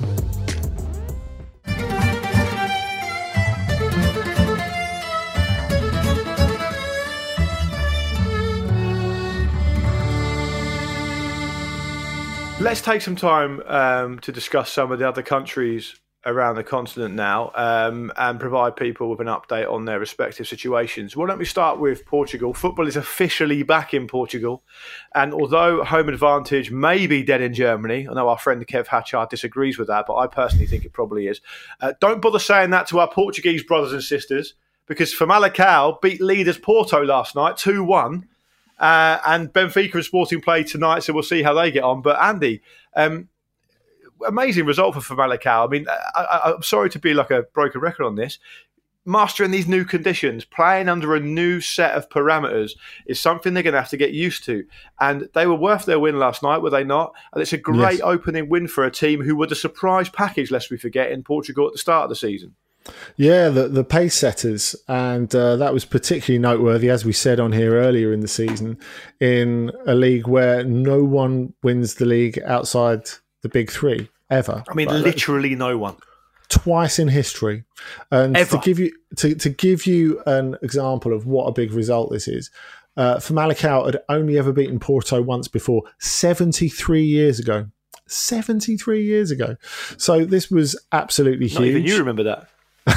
Let's take some time um, to discuss some of the other countries around the continent now um, and provide people with an update on their respective situations. Why don't we start with Portugal? Football is officially back in Portugal, and although home advantage may be dead in Germany, I know our friend Kev Hatchard disagrees with that, but I personally think it probably is. Uh, don't bother saying that to our Portuguese brothers and sisters, because Famalicão beat leaders Porto last night two one. Uh, and Benfica and Sporting play tonight, so we'll see how they get on. But Andy, um, amazing result for Famalicão. I mean, I, I, I'm sorry to be like a broken record on this. Mastering these new conditions, playing under a new set of parameters is something they're going to have to get used to. And they were worth their win last night, were they not? And it's a great yes. opening win for a team who were the surprise package, lest we forget, in Portugal at the start of the season. Yeah, the, the pace setters, and uh, that was particularly noteworthy, as we said on here earlier in the season, in a league where no one wins the league outside the big three, ever. I mean, like, literally no one. Twice in history. And ever. to give you to, to give you an example of what a big result this is, uh, Famalicão had only ever beaten Porto once before, seventy-three years ago. seventy-three years ago. So this was absolutely Not huge. Even you remember that.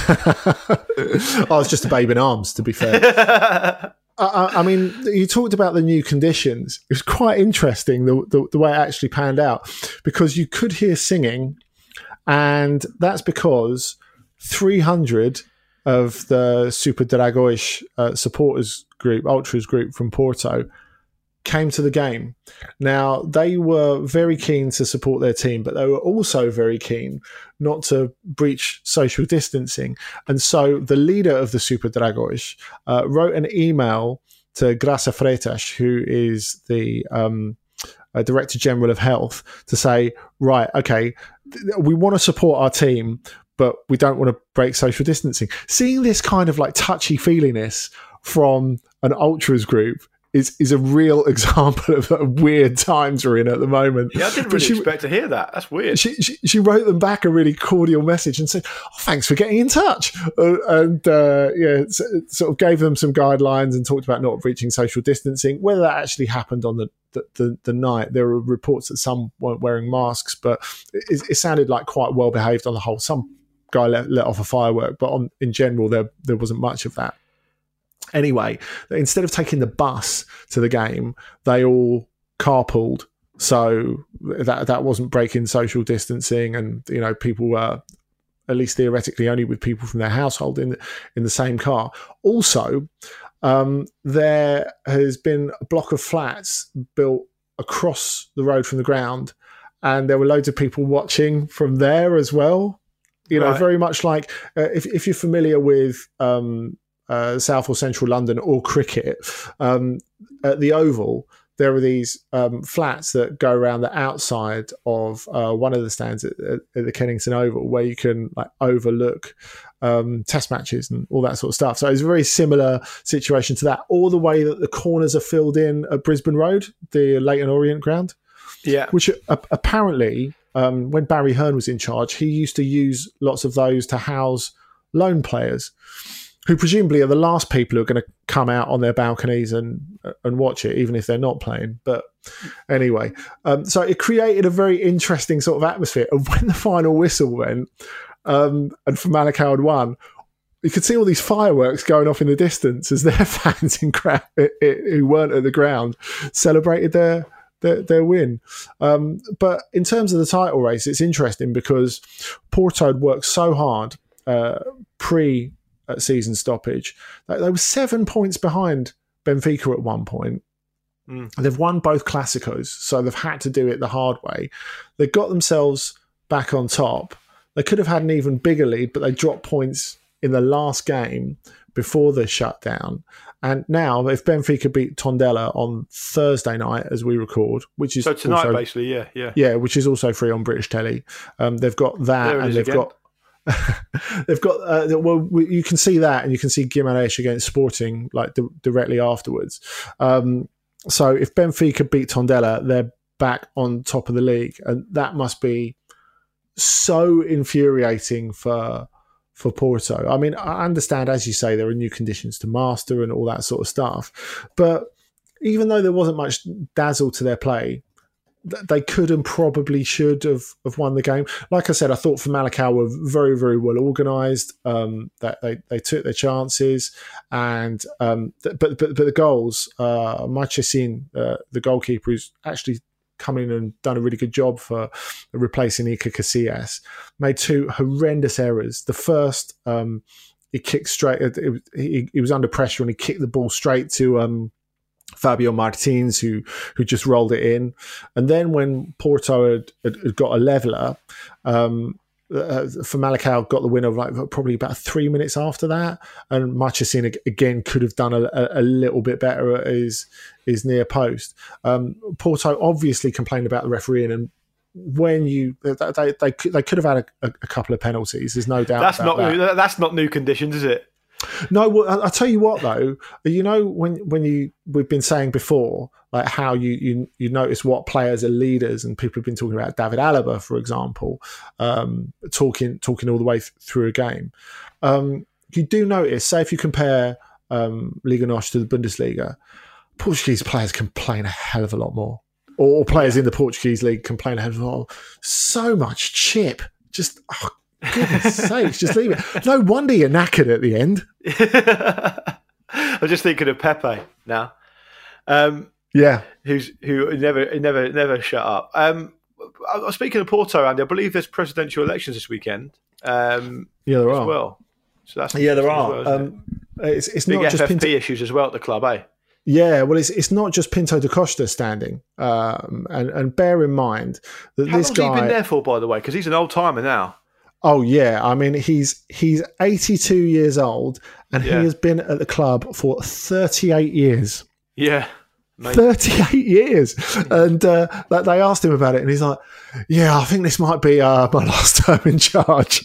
I was just a babe in arms, to be fair. I, I mean, you talked about the new conditions. It was quite interesting the, the, the way it actually panned out, because you could hear singing, and that's because three hundred of the Super Dragões uh, supporters group, ultras group from Porto, came to the game. Now, they were very keen to support their team, but they were also very keen not to breach social distancing. And so the leader of the Super Dragões uh, wrote an email to Graça Freitas, who is the um, uh, Director General of Health, to say, right, okay, th- we want to support our team, but we don't want to break social distancing. Seeing this kind of like touchy-feeliness from an ultras group is is a real example of the weird times we're in at the moment. Yeah, I didn't really she, expect to hear that. That's weird. She, she she wrote them back a really cordial message and said, oh, thanks for getting in touch. Uh, and uh, yeah, so, sort of gave them some guidelines and talked about not breaching social distancing. Whether that actually happened on the, the, the, the night, there were reports that some weren't wearing masks, but it, it sounded like quite well behaved on the whole. Some guy let, let off a firework, but on, in general, there there wasn't much of that. Anyway, instead of taking the bus to the game, they all carpooled. So that that wasn't breaking social distancing, and you know, people were at least theoretically only with people from their household in the, in the same car. Also, um, there has been a block of flats built across the road from the ground, and there were loads of people watching from there as well. You know, Right. very much like uh, if if you're familiar with Um, Uh, South or Central London or cricket, um, at the Oval, there are these um, flats that go around the outside of uh, one of the stands at, at, at the Kennington Oval, where you can like overlook um, test matches and all that sort of stuff. So it's a very similar situation to that, all the way that the corners are filled in at Brisbane Road, the Leyton Orient ground. Yeah. Which uh, apparently, um, when Barry Hearn was in charge, he used to use lots of those to house loan players, who presumably are the last people who are going to come out on their balconies and and watch it, even if they're not playing. But anyway, um, so it created a very interesting sort of atmosphere. And when the final whistle went, um, and Famalicão had won, you could see all these fireworks going off in the distance as their fans in crowd, who weren't at the ground celebrated their their, their win. Um, but in terms of the title race, it's interesting because Porto had worked so hard uh, pre season stoppage. They were seven points behind Benfica at one point. Mm. They've won both Clásicos, so they've had to do it the hard way. They got themselves back on top. They could have had an even bigger lead, but they dropped points in the last game before the shutdown. And now, if Benfica beat Tondela on Thursday night, as we record, which is So tonight, also, basically, yeah, yeah. yeah, which is also free on British telly. Um, they've got that, There it and is they've again. got they've got uh, well, you can see that, and you can see Guimarães against Sporting like di- directly afterwards. Um, so if Benfica beat Tondela, they're back on top of the league, and that must be so infuriating for for Porto. I mean, I understand, as you say, there are new conditions to master and all that sort of stuff, but even though there wasn't much dazzle to their play, they could and probably should have, have won the game. Like I said, I thought Famalicão were very, very well organised. Um, that they, they took their chances, and um, th- but, but but the goals, uh, Marchesín, uh, the goalkeeper, who's actually come in and done a really good job for replacing Iker Casillas, made two horrendous errors. The first, um, he kicked straight. It, it, he, he was under pressure and he kicked the ball straight to Um, Fabio Martins, who who just rolled it in. And then when Porto had, had, had got a leveller, um, uh, Famalicão got the winner like probably about three minutes after that. And Marchesín again could have done a, a, a little bit better at his, his near post. Um, Porto obviously complained about the refereeing, and when you they they, they, could, they could have had a, a couple of penalties. There's no doubt. That's about not that. that's not new conditions, is it? No, well, I'll tell you what though. You know, when when you we've been saying before, like how you you you notice what players are leaders, and people have been talking about David Alaba, for example, um, talking talking all the way th- through a game. Um, you do notice, say, if you compare um, Liga N O S to the Bundesliga, Portuguese players complain a hell of a lot more, or players in the Portuguese league complain a hell of a lot more. So much chip, just. Oh, goodness sakes, just leave it. No wonder you're knackered at the end. I'm just thinking of Pepe now. Um, yeah, who's who never never never shut up. Um, I was speaking of Porto, Andy. I believe there's presidential elections this weekend. Um, yeah, there as are. Well, so that's yeah, there interesting are. as well, isn't um, it's it's Big not F F P just Pinto- issues as well at the club, eh? Yeah, well, it's it's not just Pinto da Costa standing, um, and and bear in mind that How this long's guy. he been there for, by the way? Because he's an old timer now. Oh yeah, I mean he's he's eighty-two years old, and Yeah. he has been at the club for thirty-eight years. Yeah. Mate. thirty-eight years, and uh, like they asked him about it, and he's like, "Yeah, I think this might be uh, my last term in charge."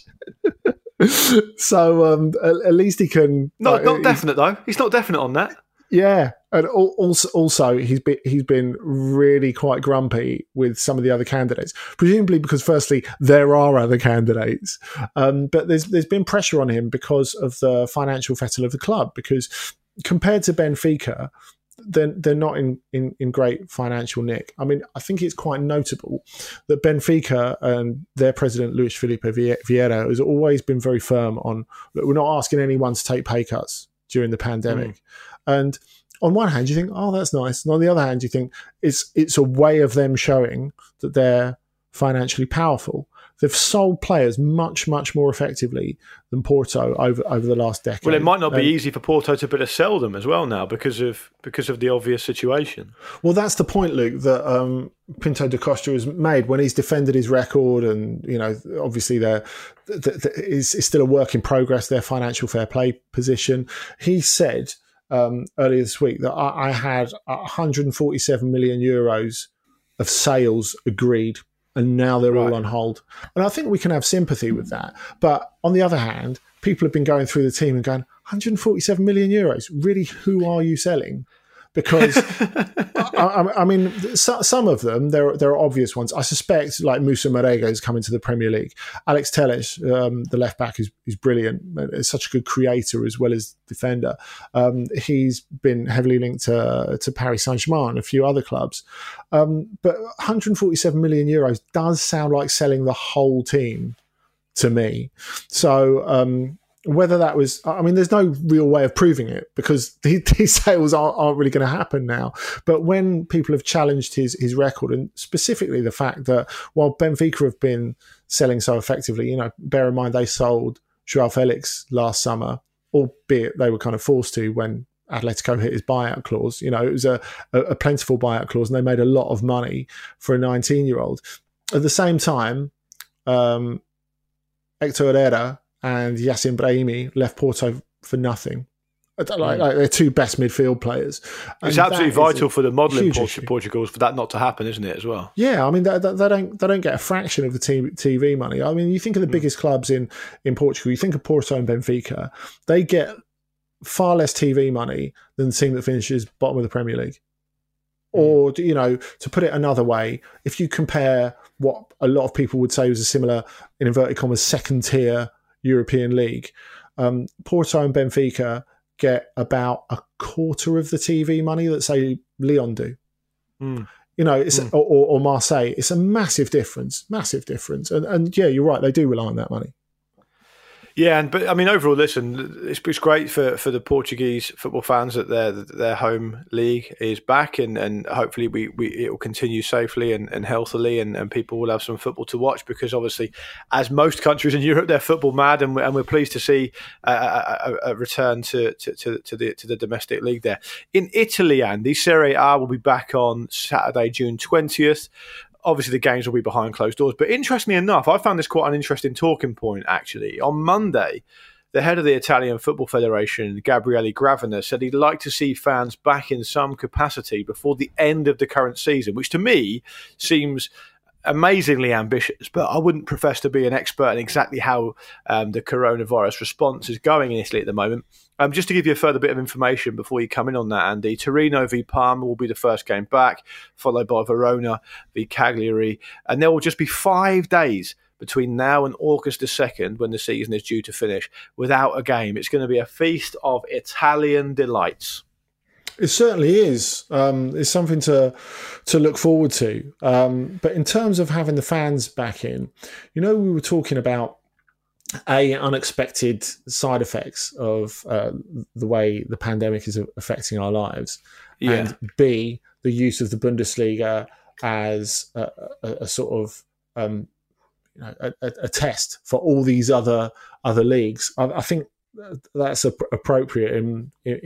so um, at, at least he can. Not, uh, not he- definite, though. He's not definite on that. Yeah, and al- also, also he's been he's been really quite grumpy with some of the other candidates, presumably because firstly there are other candidates, um, but there's there's been pressure on him because of the financial fettle of the club. Because compared to Benfica, they're they're not in, in, in great financial nick. I mean, I think it's quite notable that Benfica and their president Luis Felipe Vie- Vieira has always been very firm on, look, we're not asking anyone to take pay cuts during the pandemic. Mm. And on one hand, you think, oh, that's nice. And on the other hand, you think it's it's a way of them showing that they're financially powerful. They've sold players much, much more effectively than Porto over, over the last decade. Well, it might not be And- easy for Porto to better sell them as well now because of because of the obvious situation. Well, that's the point, Luke, that um, Pinto da Costa has made when he's defended his record, and you know, obviously, there th- th- is is still a work in progress. Their financial fair play position. He said um, earlier this week that I, I had one hundred forty-seven million euros of sales agreed, and now they're all on hold. And I think we can have sympathy with that. But on the other hand, people have been going through the team and going, one hundred forty-seven million euros. Really, who are you selling? Because I, I, I mean, so, some of them there there are obvious ones. I suspect like Musa Marega is coming to the Premier League. Alex Telles, um, the left back, is is brilliant. Is such a good creator as well as defender. Um, he's been heavily linked to to Paris Saint-Germain and a few other clubs. Um, but one hundred forty-seven million euros does sound like selling the whole team to me. So. Um, Whether that was, I mean, there's no real way of proving it because these, these sales aren't, aren't really going to happen now. But when people have challenged his his record, and specifically the fact that while Benfica have been selling so effectively, you know, bear in mind they sold Joao Felix last summer, albeit they were kind of forced to when Atletico hit his buyout clause. You know, it was a, a, a plentiful buyout clause, and they made a lot of money for a nineteen-year-old. At the same time, um, Hector Herrera and Yacine Brahimi left Porto for nothing. Like, like they're two best midfield players. And It's absolutely that is vital a for the modelling huge Port- issue. Portugal for that not to happen, isn't it, as well? Yeah, I mean they, they, they don't they don't get a fraction of the T V money. I mean, you think of the biggest clubs in, in Portugal. You think of Porto and Benfica. They get far less T V money than the team that finishes bottom of the Premier League. Or, you know, to put it another way, if you compare what a lot of people would say was a similar, in inverted commas, second tier European league, um, Porto and Benfica get about a quarter of the T V money that, say, Lyon do. Mm. You know, it's Mm. or, or Marseille. It's a massive difference, massive difference. And, and yeah, you're right, they do rely on that money. Yeah, and but I mean, overall, listen, it's, it's great for, for the Portuguese football fans that their their home league is back, and, and hopefully we, we it will continue safely and, and healthily, and, and people will have some football to watch because obviously, as most countries in Europe, they're football mad, and we're, and we're pleased to see a, a, a return to, to, to, to the to the domestic league there. In Italy, Andy, Serie A will be back on Saturday, June twentieth. Obviously, the games will be behind closed doors. But interestingly enough, I found this quite an interesting talking point, actually. On Monday, the head of the Italian Football Federation, Gabriele Gravina, said he'd like to see fans back in some capacity before the end of the current season, which to me seems amazingly ambitious, but I wouldn't profess to be an expert in exactly how um, the coronavirus response is going in Italy at the moment. Um, just to give you a further bit of information before you come in on that, Andy, Torino v Parma will be the first game back, followed by Verona v Cagliari, and there will just be five days between now and August the second, when the season is due to finish, without a game. It's going to be a feast of Italian delights. It certainly is. Um, it's something to to look forward to. Um, but in terms of having the fans back in, you know, we were talking about A, unexpected side effects of uh, the way the pandemic is affecting our lives, Yeah. and B, the use of the Bundesliga as a, a, a sort of um, you know, a, a, a test for all these other other leagues. I, I think that's ap- appropriate in, in in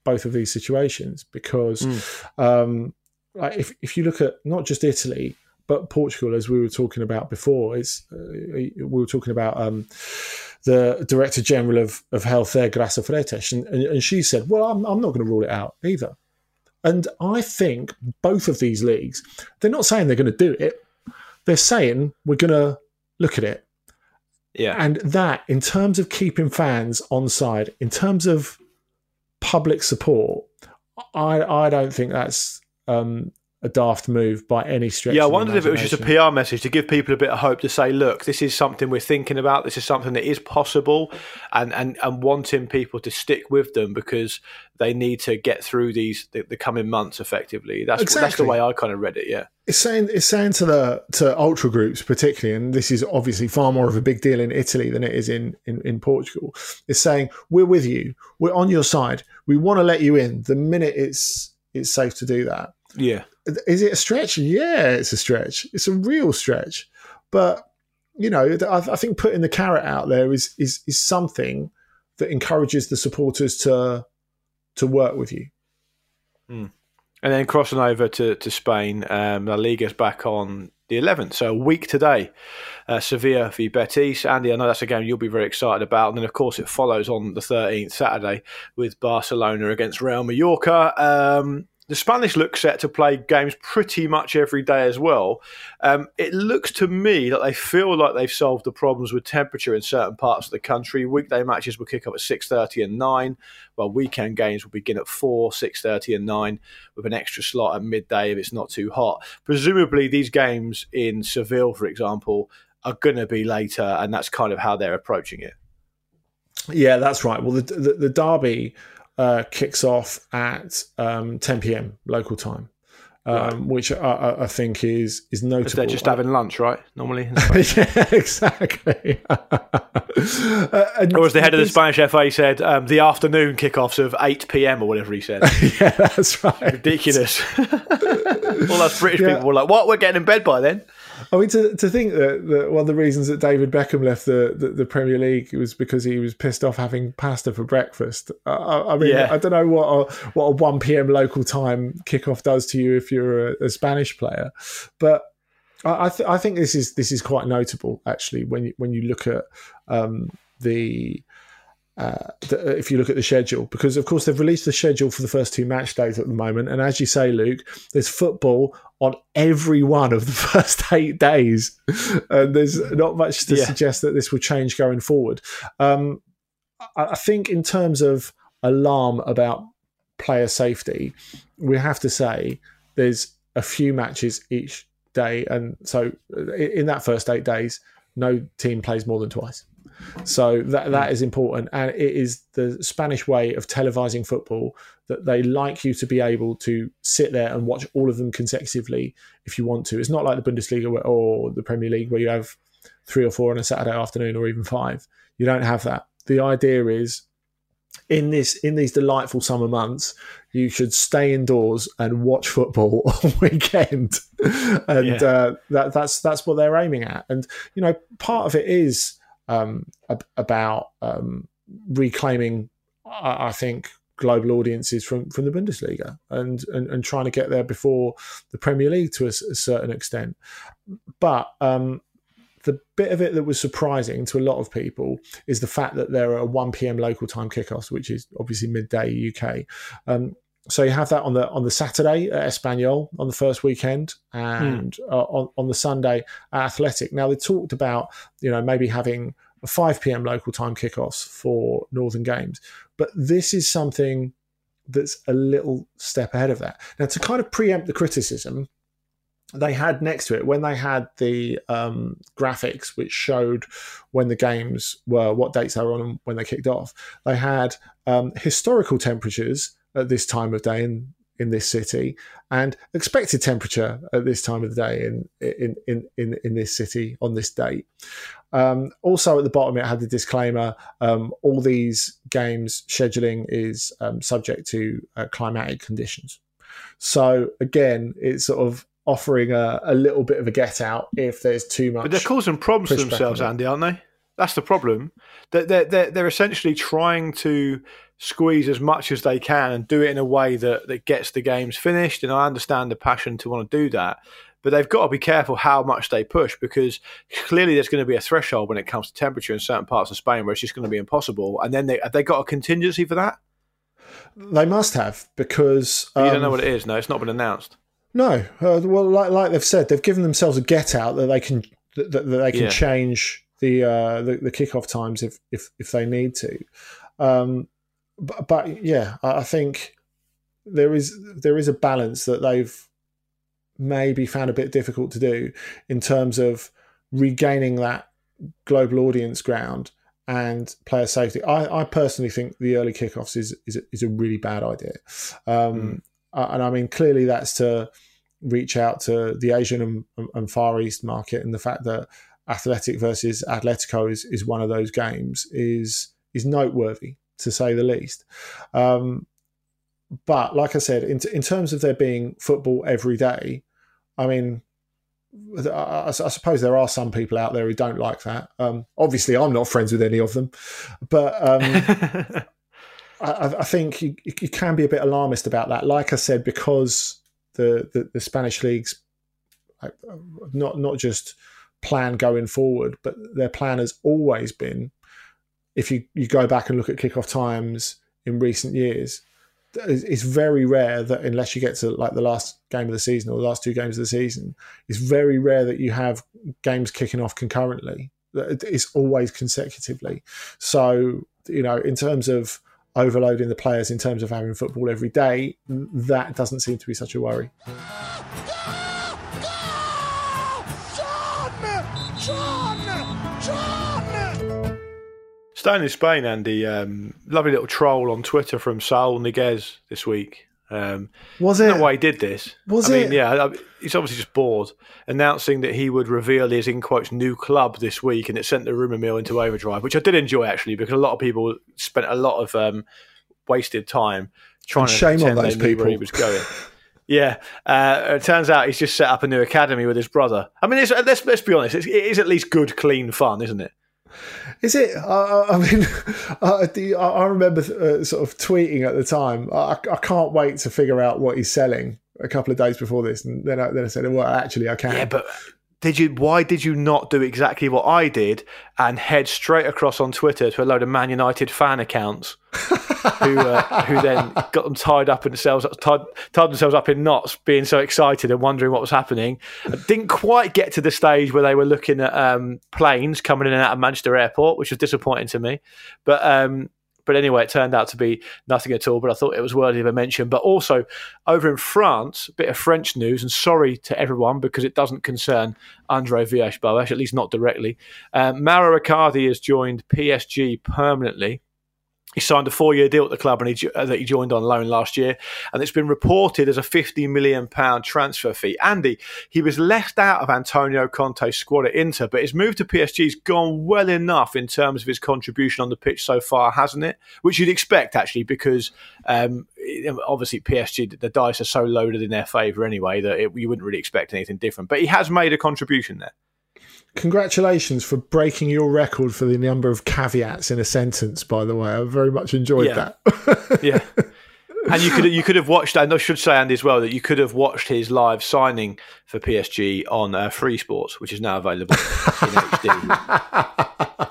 both of these situations because Mm. um, like if if you look at not just Italy but Portugal, as we were talking about before, it's uh, we were talking about um, the Director General of, of Health there, Graça Freitas, and, and, and she said, well, I'm, I'm not going to rule it out either. And I think both of these leagues, they're not saying they're going to do it. They're saying we're going to look at it. Yeah. And that, in terms of keeping fans on side, in terms of public support, I I don't think that's um, a daft move by any stretch. Yeah, I of the wondered if it was just a imagination. P R message to give people a bit of hope to say, look, this is something we're thinking about. This is something that is possible, and and, and wanting people to stick with them because they need to get through these the, the coming months effectively. That's that's the Exactly. way I kind of read it. Yeah. It's saying it's saying to the to ultra groups particularly, and this is obviously far more of a big deal in Italy than it is in, in, in Portugal. It's saying we're with you, we're on your side. We want to let you in the minute it's it's safe to do that. Yeah. Is it a stretch? Yeah, it's a stretch. It's a real stretch. But you know, I, I think putting the carrot out there is is is something that encourages the supporters to to work with you. Mm. And then crossing over to, to Spain, um, La Liga's back on the eleventh, so a week today. Uh, Sevilla v Betis. Andy, I know that's a game you'll be very excited about. And then, of course, it follows on the thirteenth, Saturday, with Barcelona against Real Mallorca. Um, the Spanish look set to play games pretty much every day as well. Um, it looks to me that they feel like they've solved the problems with temperature in certain parts of the country. Weekday matches will kick off at six thirty and nine, while weekend games will begin at four, six thirty and nine, with an extra slot at midday if it's not too hot. Presumably these games in Seville, for example, are going to be later, and that's kind of how they're approaching it. Yeah, that's right. Well, the the, the derby uh, kicks off at um, ten p.m. local time, um, Right. which I, I think is is notable. Because they're just having lunch, right? Normally. yeah, exactly. uh, and Or as the head of the this- Spanish F A said, um, the afternoon kickoffs of eight p.m. or whatever he said. yeah, that's right. Ridiculous. All us British Yeah. people were like, what? We're getting in bed by then? I mean, to to think that, that one of the reasons that David Beckham left the, the, the Premier League was because he was pissed off having pasta for breakfast. I, I I mean, Yeah. I don't know what a, what a one p.m. local time kickoff does to you if you're a, a Spanish player, but I I, th- I think this is this is quite notable actually when you, when you look at um, the. Uh, the, if you look at the schedule, because of course they've released the schedule for the first two match days at the moment, and as you say, Luke, there's football on every one of the first eight days, and there's not much to Yeah. suggest that this will change going forward. Um, I, I think in terms of alarm about player safety, we have to say there's a few matches each day, and so in in that first eight days, no team plays more than twice. So that that is important, and it is the Spanish way of televising football that they like you to be able to sit there and watch all of them consecutively if you want to. It's not like the Bundesliga where, or the Premier League where you have three or four on a Saturday afternoon or even five. You don't have that. The idea is in this in these delightful summer months, you should stay indoors and watch football all weekend, and Yeah. uh, that that's that's what they're aiming at. And you know, part of it is. Um, ab- about um, reclaiming, I, I think, global audiences from, from the Bundesliga and, and and trying to get there before the Premier League to a, s- a certain extent. But um, the bit of it that was surprising to a lot of people is the fact that there are one p.m. local time kickoffs, which is obviously midday U K. Um, so you have that on the on the Saturday at Espanyol on the first weekend, and uh, on on the Sunday at Athletic. Now they talked about you know maybe having a five p.m. local time kickoffs for Northern games, but this is something that's a little step ahead of that. Now to kind of preempt the criticism, they had next to it when they had the um, graphics which showed when the games were, what dates they were on, and when they kicked off. They had um, historical temperatures at this time of day in, in this city, and expected temperature at this time of the day in in in in, in this city on this date. Um, also at the bottom it had the disclaimer, um, all these games scheduling is um, subject to uh, climatic conditions. So again, it's sort of offering a, a little bit of a get out if there's too much. But they're causing problems to pushback themselves, on it. Andy, aren't they? That's the problem. They're, they're, they're, they're essentially trying to squeeze as much as they can and do it in a way that, that gets the games finished. And I understand the passion to want to do that. But they've got to be careful how much they push, because clearly there's going to be a threshold when it comes to temperature in certain parts of Spain where it's just going to be impossible. And then they, have they got a contingency for that? They must have, because... Um, you don't um, know what it is? No, it's not been announced. No. Uh, well, like, like they've said, they've given themselves a get-out that they can that, that they can Yeah. change the, uh, the the kick-off times if, if, if they need to. Um, but, but, yeah, I I think there is there is a balance that they've maybe found a bit difficult to do in terms of regaining that global audience ground and player safety. I, I personally think the early kickoffs is is a, is a really bad idea, um, mm. and I mean clearly that's to reach out to the Asian and, and Far East market, and the fact that Athletic versus Atletico is, is one of those games is is noteworthy, to say the least. Um, but like I said, in in terms of there being football every day, I mean, I, I suppose there are some people out there who don't like that. Um, obviously, I'm not friends with any of them, but um, I, I think you, you can be a bit alarmist about that. Like I said, because the, the, the Spanish leagues, like, not not just plan going forward, but their plan has always been, if you, you go back and look at kickoff times in recent years, it's very rare that, unless you get to like the last game of the season or the last two games of the season, it's very rare that you have games kicking off concurrently. It's always consecutively. So, you know, in terms of overloading the players, in terms of having football every day, that doesn't seem to be such a worry. Staying in Spain, Andy, um, lovely little troll on Twitter from Saul Niguez this week. Um, Was I don't it? know why he did this. Was I it? mean, yeah, I- he's obviously just bored, announcing that he would reveal his, in quotes, new club this week, and it sent the rumour mill into overdrive, which I did enjoy, actually, because a lot of people spent a lot of um, wasted time trying And to shame on pretend those they knew where he people. was going. Yeah, uh, it turns out he's just set up a new academy with his brother. I mean, it's, let's let's be honest, it's, it is at least good, clean fun, isn't it? Is it? Uh, I mean, uh, the, I remember uh, sort of tweeting at the time, I, I can't wait to figure out what he's selling a couple of days before this. And then I, then I said, well, actually, I can. Yeah, but did you? Why did you not do exactly what I did and head straight across on Twitter to a load of Man United fan accounts who uh, who then got them tied up in themselves, tied, tied themselves up in knots, being so excited and wondering what was happening? I didn't quite get to the stage where they were looking at um, planes coming in and out of Manchester Airport, which was disappointing to me. But um, but anyway, it turned out to be nothing at all. But I thought it was worthy of a mention. But also over in France, a bit of French news, and sorry to everyone because it doesn't concern Andre Villas-Boas, at least not directly. Um, Mauro Icardi has joined P S G permanently. He signed a four-year deal at the club and he, uh, that he joined on loan last year, and it's been reported as a fifty million pounds transfer fee. Andy, he was left out of Antonio Conte's squad at Inter, but his move to P S G has gone well enough in terms of his contribution on the pitch so far, hasn't it? Which you'd expect, actually, because um, obviously P S G, the dice are so loaded in their favour anyway that it, you wouldn't really expect anything different. But he has made a contribution there. Congratulations for breaking your record for the number of caveats in a sentence, by the way. I very much enjoyed Yeah. that. Yeah. And you could you could have watched, and I should say, Andy, as well, that you could have watched his live signing for P S G on uh, Free Sports, which is now available in H D. I,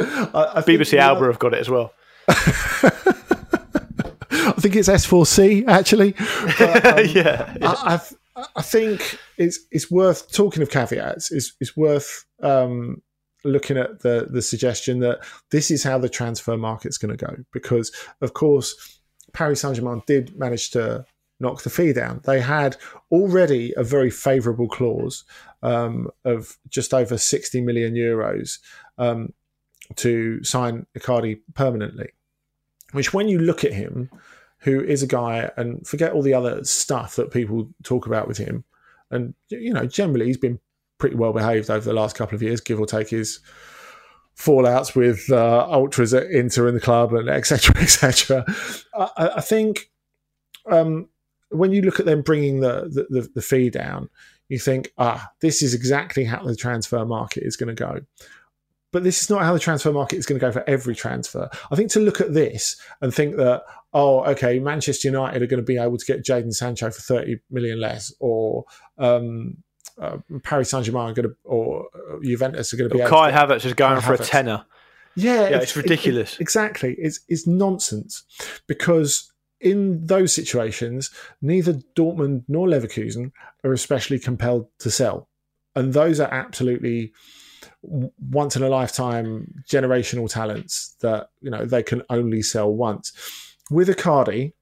I B B C think, Alba have got it as well. I think it's S four C, actually. But, um, yeah. yeah. I, I've, I think it's it's worth talking of caveats. It's it's worth um, looking at the the suggestion that this is how the transfer market's going to go, because of course Paris Saint-Germain did manage to knock the fee down. They had already a very favourable clause um, of just over sixty million euros um, to sign Icardi permanently, which, when you look at him, who is a guy, and forget all the other stuff that people talk about with him, and, you know, generally he's been pretty well behaved over the last couple of years, give or take his fallouts with uh, ultras at Inter in the club and et cetera, et cetera. I, I think um, when you look at them bringing the, the, the fee down, you think, ah, this is exactly how the transfer market is going to go. but this is not how the transfer market is going to go for every transfer. I think to look at this and think that, oh, okay, Manchester United are going to be able to get Jadon Sancho for thirty million less, or um, uh, Paris Saint-Germain are going to, or Juventus are going to be able Kai to get Havertz is going Kai for Havertz. a tenner. Yeah, Yeah, it's ridiculous. It, it, exactly. It's it's nonsense, because in those situations, neither Dortmund nor Leverkusen are especially compelled to sell. And those are absolutely once in a lifetime generational talents that, you know, they can only sell once. With Icardi,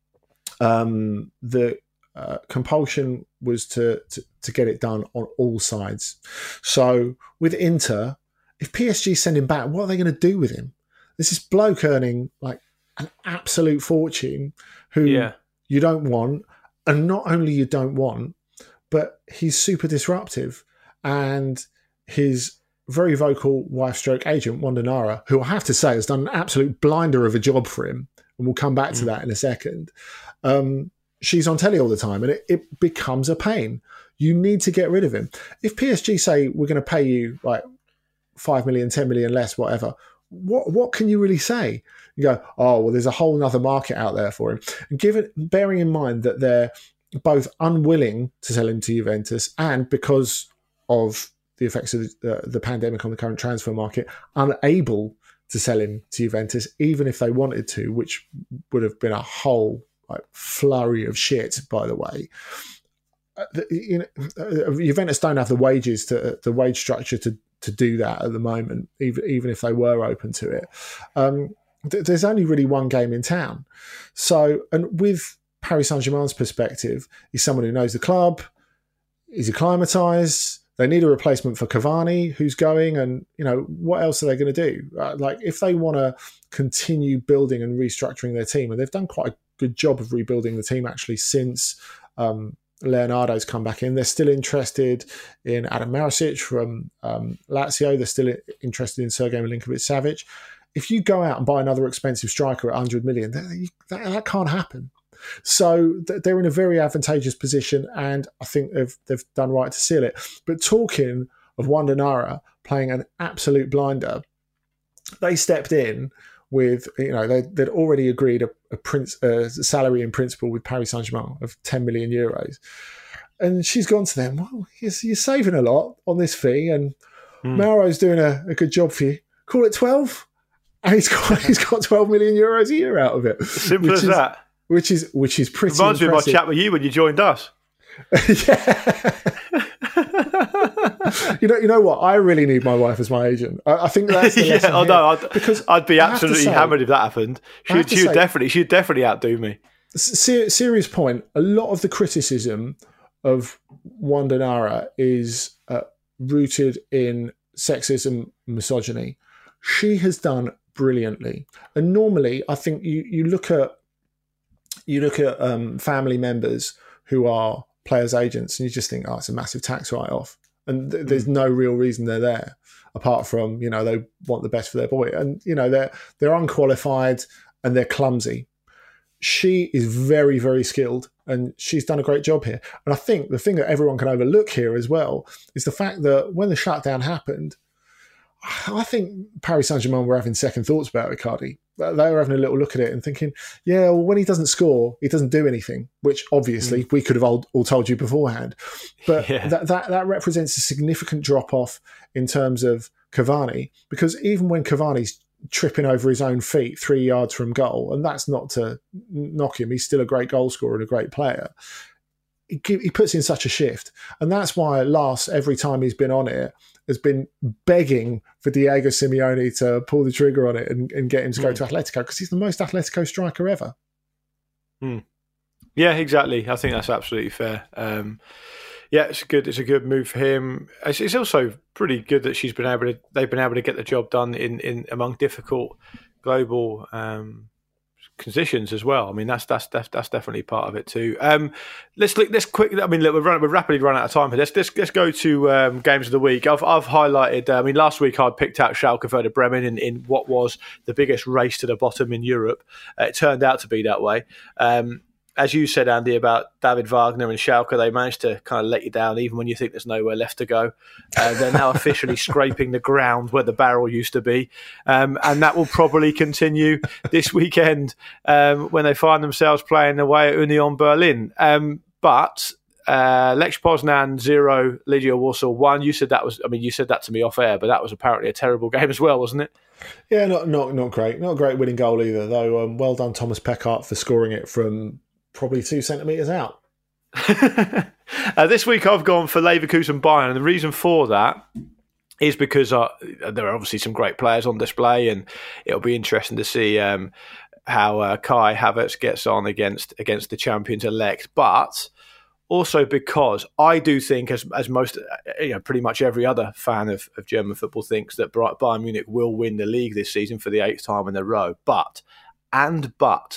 um, the uh, compulsion was to, to to get it done on all sides. So with Inter, if P S G send him back, what are they going to do with him? This is bloke earning like an absolute fortune who Yeah. you don't want. And not only you don't want, but he's super disruptive. And his very vocal wife stroke agent, Wanda Nara, who I have to say has done an absolute blinder of a job for him, and we'll come back to that in a second. Um, she's on telly all the time, and it, it becomes a pain. You need to get rid of him. If P S G say, we're going to pay you like five million, ten million less, whatever, what what can you really say? You go, oh, well, there's a whole other market out there for him. And given, bearing in mind that they're both unwilling to sell him to Juventus, and because of the effects of the, uh, the pandemic on the current transfer market, unable to sell him to Juventus, even if they wanted to, which would have been a whole like flurry of shit, by the way. Uh, the, you know, uh, Juventus don't have the wages to the wage structure to to do that at the moment, even even if they were open to it. Um, th- there's only really one game in town. So, and with Paris Saint-Germain's perspective, he's someone who knows the club, he's acclimatised. They need a replacement for Cavani, who's going, and you know what else are they going to do? Uh, like if they want to continue building and restructuring their team, and they've done quite a good job of rebuilding the team actually since um, Leonardo's come back in. They're still interested in Adam Maricic from um, Lazio. They're still interested in Sergei Milinkovic-Savic. If you go out and buy another expensive striker at one hundred million, that, that, that can't happen. So they're in a very advantageous position, and I think they've they've done right to seal it. But talking of Wanda Nara playing an absolute blinder, they stepped in with, you know, they, they'd already agreed a, a, prince, a salary in principle with Paris Saint-Germain of ten million euros. And she's gone to them, well, you're, you're saving a lot on this fee, and mm. Mauro's doing a, a good job for you. Call it twelve, and he's got he's got twelve million euros a year out of it. Simple as is, that. Which is which is pretty Reminds impressive. me of my chat with you when you joined us. yeah. you know, you know what? I really need my wife as my agent. I, I think that's the lesson yeah. Oh here. no, I'd, because I'd be I absolutely say, hammered if that happened. She'd, she'd say, definitely, she'd definitely outdo me. Ser- serious point. A lot of the criticism of Wanda Nara is uh, rooted in sexism, misogyny. She has done brilliantly, and normally, I think you you look at. You look at um, family members who are players' agents, and you just think, oh, it's a massive tax write-off. And th- there's no real reason they're there, apart from, you know, they want the best for their boy. And, you know, they're, they're unqualified and they're clumsy. She is very, very skilled, and she's done a great job here. And I think the thing that everyone can overlook here as well is the fact that when the shutdown happened, I think Paris Saint-Germain were having second thoughts about Icardi. They were having a little look at it and thinking, yeah, well, when he doesn't score, he doesn't do anything, which obviously mm. we could have all, all told you beforehand. But yeah. that, that that represents a significant drop-off in terms of Cavani, because even when Cavani's tripping over his own feet three yards from goal, and that's not to knock him, he's still a great goal scorer and a great player, he, he puts in such a shift. And that's why Lars, every time he's been on it, has been begging for Diego Simeone to pull the trigger on it and, and get him to go mm. to Atletico, because he's the most Atletico striker ever. Mm. Yeah, exactly. I think that's absolutely fair. Um, yeah, it's a good. It's a good move for him. It's, it's also pretty good that she's been able to. They've been able to get the job done in, in among difficult global um, conditions as well. I mean, that's that's that's, that's definitely part of it too. Um, let's look. Let's quick. I mean, look, we're, run, we're rapidly running out of time here. Let's let's, let's go to um, games of the week. I've I've highlighted. Uh, I mean, last week I picked out Schalke Werder Bremen in, in what was the biggest race to the bottom in Europe. Uh, it turned out to be that way. Um, as you said, Andy, about David Wagner and Schalke, they managed to kind of let you down even when you think there's nowhere left to go. Uh, they're now officially scraping the ground where the barrel used to be. Um, and that will probably continue this weekend um, when they find themselves playing away at Union Berlin. Um, but uh, Lech Poznan zero, Legia Warsaw one. You said that was, I mean, you said that to me off air, but that was apparently a terrible game as well, wasn't it? Yeah, not not not great. Not a great winning goal either, though. Um, well done, Thomas Peckart, for scoring it from probably two centimetres out. uh, this week I've gone for Leverkusen Bayern, and the reason for that is because uh, there are obviously some great players on display, and it'll be interesting to see um, how uh, Kai Havertz gets on against against the champions-elect. But also because I do think, as as most, you know, pretty much every other fan of, of German football thinks, that Bayern Munich will win the league this season for the eighth time in a row. But, and but,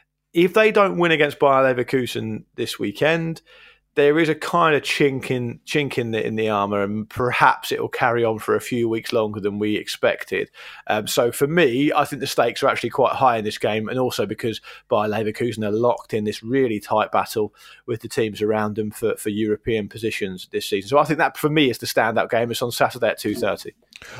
if they don't win against Bayer Leverkusen this weekend, there is a kind of chink in, chink in the, in the armour, and perhaps it will carry on for a few weeks longer than we expected. Um, so for me, I think the stakes are actually quite high in this game, and also because Bayer Leverkusen are locked in this really tight battle with the teams around them for, for European positions this season. So I think that, for me, is the standout game. It's on Saturday at two thirty.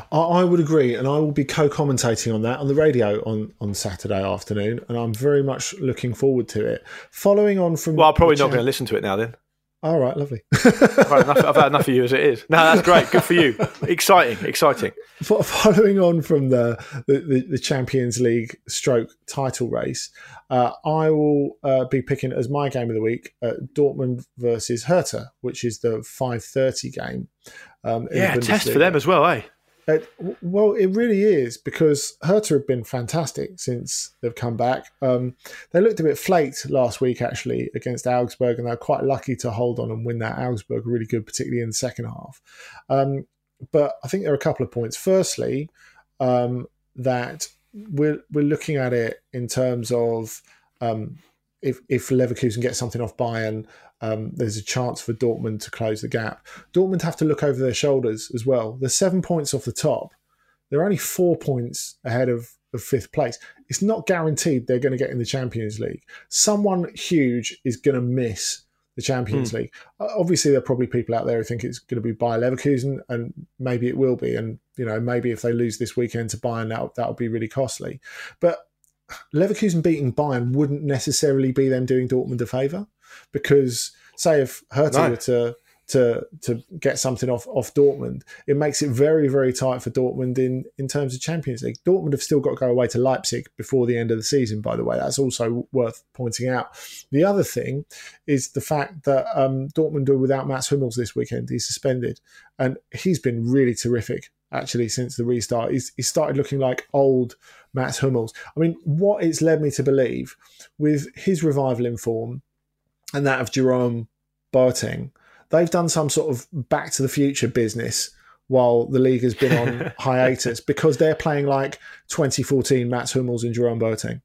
I would agree, and I will be co-commentating on that on the radio on, on Saturday afternoon, and I'm very much looking forward to it. Following on from... Well, I'm probably not going to listen to it now then. All right, lovely. I've, had enough, I've had enough of you as it is. No, that's great. Good for you. Exciting, exciting. Following on from the, the, the Champions League stroke title race, uh, I will uh, be picking as my game of the week uh, Dortmund versus Hertha, which is the five thirty game. Um, in yeah, the test for them as well, eh? Uh, well, it really is, because Hertha have been fantastic since they've come back. Um, they looked a bit flaked last week, actually, against Augsburg, and they're quite lucky to hold on and win that. Augsburg really good, particularly in the second half. Um, but I think there are a couple of points. Firstly, um, that we're we're looking at it in terms of um, if if Leverkusen gets something off Bayern, Um, there's a chance for Dortmund to close the gap. Dortmund have to look over their shoulders as well. They're seven points off the top. They're only four points ahead of, of fifth place. It's not guaranteed they're going to get in the Champions League. Someone huge is going to miss the Champions Hmm. League. Uh, obviously, there are probably people out there who think it's going to be Bayer Leverkusen, and maybe it will be. And, you know, maybe if they lose this weekend to Bayern, that that'll be really costly. But Leverkusen beating Bayern wouldn't necessarily be them doing Dortmund a favour, because say if Hertha No. were to to to get something off off Dortmund, it makes it very, very tight for Dortmund in, in terms of Champions League. Dortmund have still got to go away to Leipzig before the end of the season, by the way. That's also worth pointing out. The other thing is the fact that um, Dortmund are without Mats Hummels this weekend. He's suspended, and he's been really terrific, actually, since the restart. He's, he started looking like old Mats Hummels. I mean, what it's led me to believe, with his revival in form and that of Jerome Boateng, they've done some sort of back to the future business while the league has been on hiatus, because they're playing like twenty fourteen Mats Hummels and Jerome Boateng.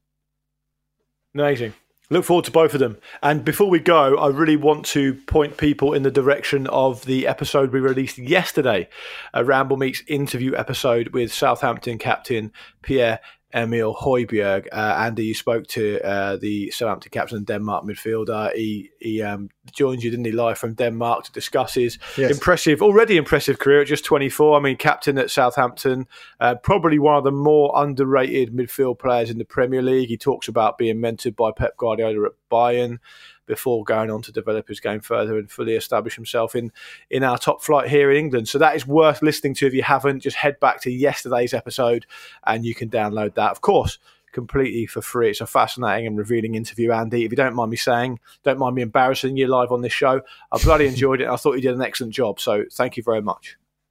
Amazing. Look forward to both of them. And before we go, I really want to point people in the direction of the episode we released yesterday, a Ramble Meets interview episode with Southampton captain Pierre Emil Højbjerg. Uh, Andy, you spoke to uh, the Southampton captain and Denmark midfielder. He he um, joined you, didn't he, live from Denmark to discuss his Yes. impressive, already impressive career at just twenty-four. I mean, captain at Southampton, uh, probably one of the more underrated midfield players in the Premier League. He talks about being mentored by Pep Guardiola at Bayern before going on to develop his game further and fully establish himself in, in our top flight here in England. So that is worth listening to. If you haven't, just head back to yesterday's episode and you can download that. Of course, completely for free. It's a fascinating and revealing interview, Andy. If you don't mind me saying, don't mind me embarrassing you live on this show, I bloody enjoyed it. I thought you did an excellent job. So thank you very much.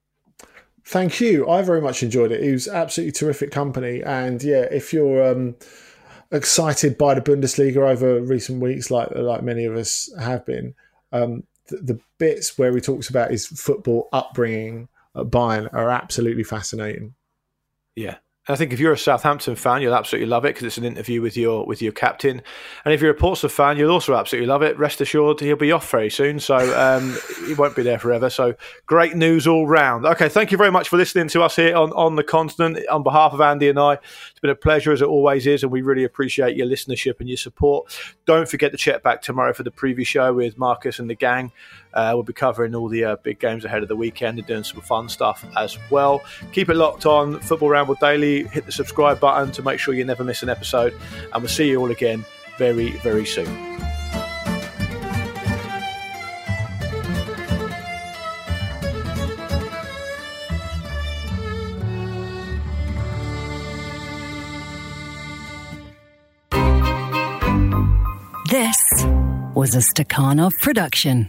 Thank you. I very much enjoyed it. It was absolutely terrific company. And yeah, if you're um, excited by the Bundesliga over recent weeks, like like many of us have been, um, the, the bits where he talks about his football upbringing at Bayern are absolutely fascinating. Yeah. And I think if you're a Southampton fan, you'll absolutely love it because it's an interview with your with your captain. And if you're a Portsmouth fan, you'll also absolutely love it. Rest assured, he'll be off very soon, so um, he won't be there forever. So great news all round. Okay, thank you very much for listening to us here on, on the continent. On behalf of Andy and I, it's been a pleasure as it always is, and we really appreciate your listenership and your support. Don't forget to check back tomorrow for the preview show with Marcus and the gang. Uh, we'll be covering all the uh, big games ahead of the weekend and doing some fun stuff as well. Keep it locked on Football Ramble Daily. Hit the subscribe button to make sure you never miss an episode. And we'll see you all again very, very soon. This was a Stakhanov production.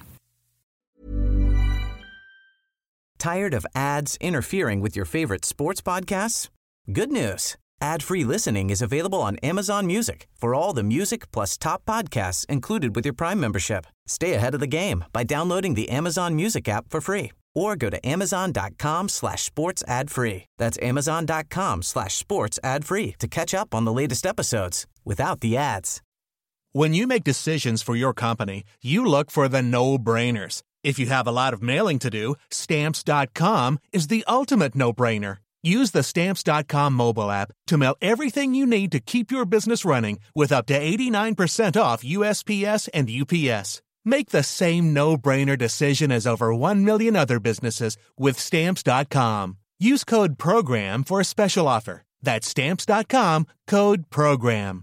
Tired of ads interfering with your favorite sports podcasts? Good news. Ad-free listening is available on Amazon Music for all the music plus top podcasts included with your Prime membership. Stay ahead of the game by downloading the Amazon Music app for free or go to amazon.com slash sports ad free. That's amazon.com slash sports ad free to catch up on the latest episodes without the ads. When you make decisions for your company, you look for the no-brainers. If you have a lot of mailing to do, Stamps dot com is the ultimate no-brainer. Use the Stamps dot com mobile app to mail everything you need to keep your business running with up to eighty-nine percent off U S P S and U P S. Make the same no-brainer decision as over one million other businesses with Stamps dot com. Use code PROGRAM for a special offer. That's Stamps dot com, code PROGRAM.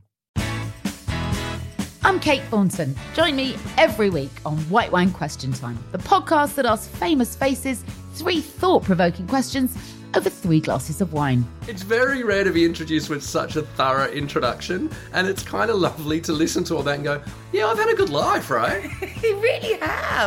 I'm Kate Thornton. Join me every week on White Wine Question Time, the podcast that asks famous faces three thought-provoking questions over three glasses of wine. It's very rare to be introduced with such a thorough introduction, and it's kind of lovely to listen to all that and go, yeah, I've had a good life, right? You really have.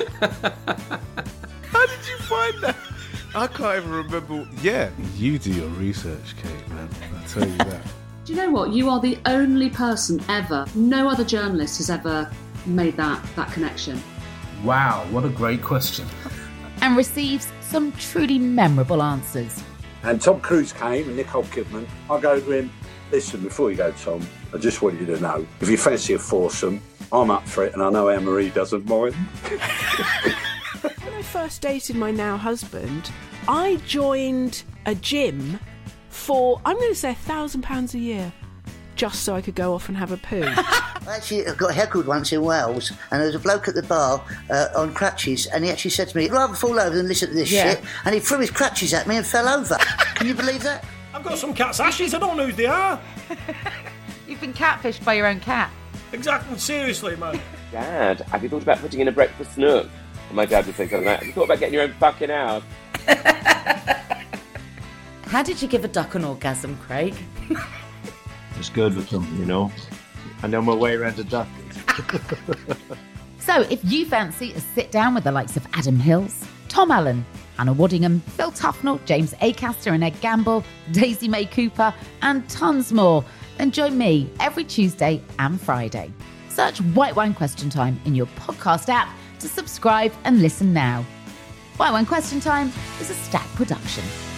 How did you find that? I can't even remember. Yeah, you do your research, Kate, man. I tell you that. Do you know what? You are the only person ever, no other journalist has ever made that, that connection. Wow, what a great question. And receives some truly memorable answers. And Tom Cruise came and Nicole Kidman. I go to him, listen, before you go, Tom, I just want you to know, if you fancy a foursome, I'm up for it, and I know Anne-Marie doesn't mind. When I first dated my now husband, I joined a gym for, I'm going to say, a thousand pounds a year, just so I could go off and have a poo. I actually got heckled once in Wales, and there was a bloke at the bar uh, on crutches, and he actually said to me, I'd rather fall over than listen to this Yeah. shit, and he threw his crutches at me and fell over. Can you believe that? I've got some cat's ashes, I don't know who they are. You've been catfished by your own cat. Exactly, seriously, man. Dad, have you thought about putting in a breakfast nook? And my dad would say something like, have you thought about getting your own fucking house? How did you give a duck an orgasm, Craig? It's good with them, you know. I know my way around a duck. So if you fancy a sit down with the likes of Adam Hills, Tom Allen, Hannah Waddingham, Phil Tufnell, James Acaster and Ed Gamble, Daisy May Cooper, and tons more, then join me every Tuesday and Friday. Search White Wine Question Time in your podcast app to subscribe and listen now. White Wine Question Time is a Stack production.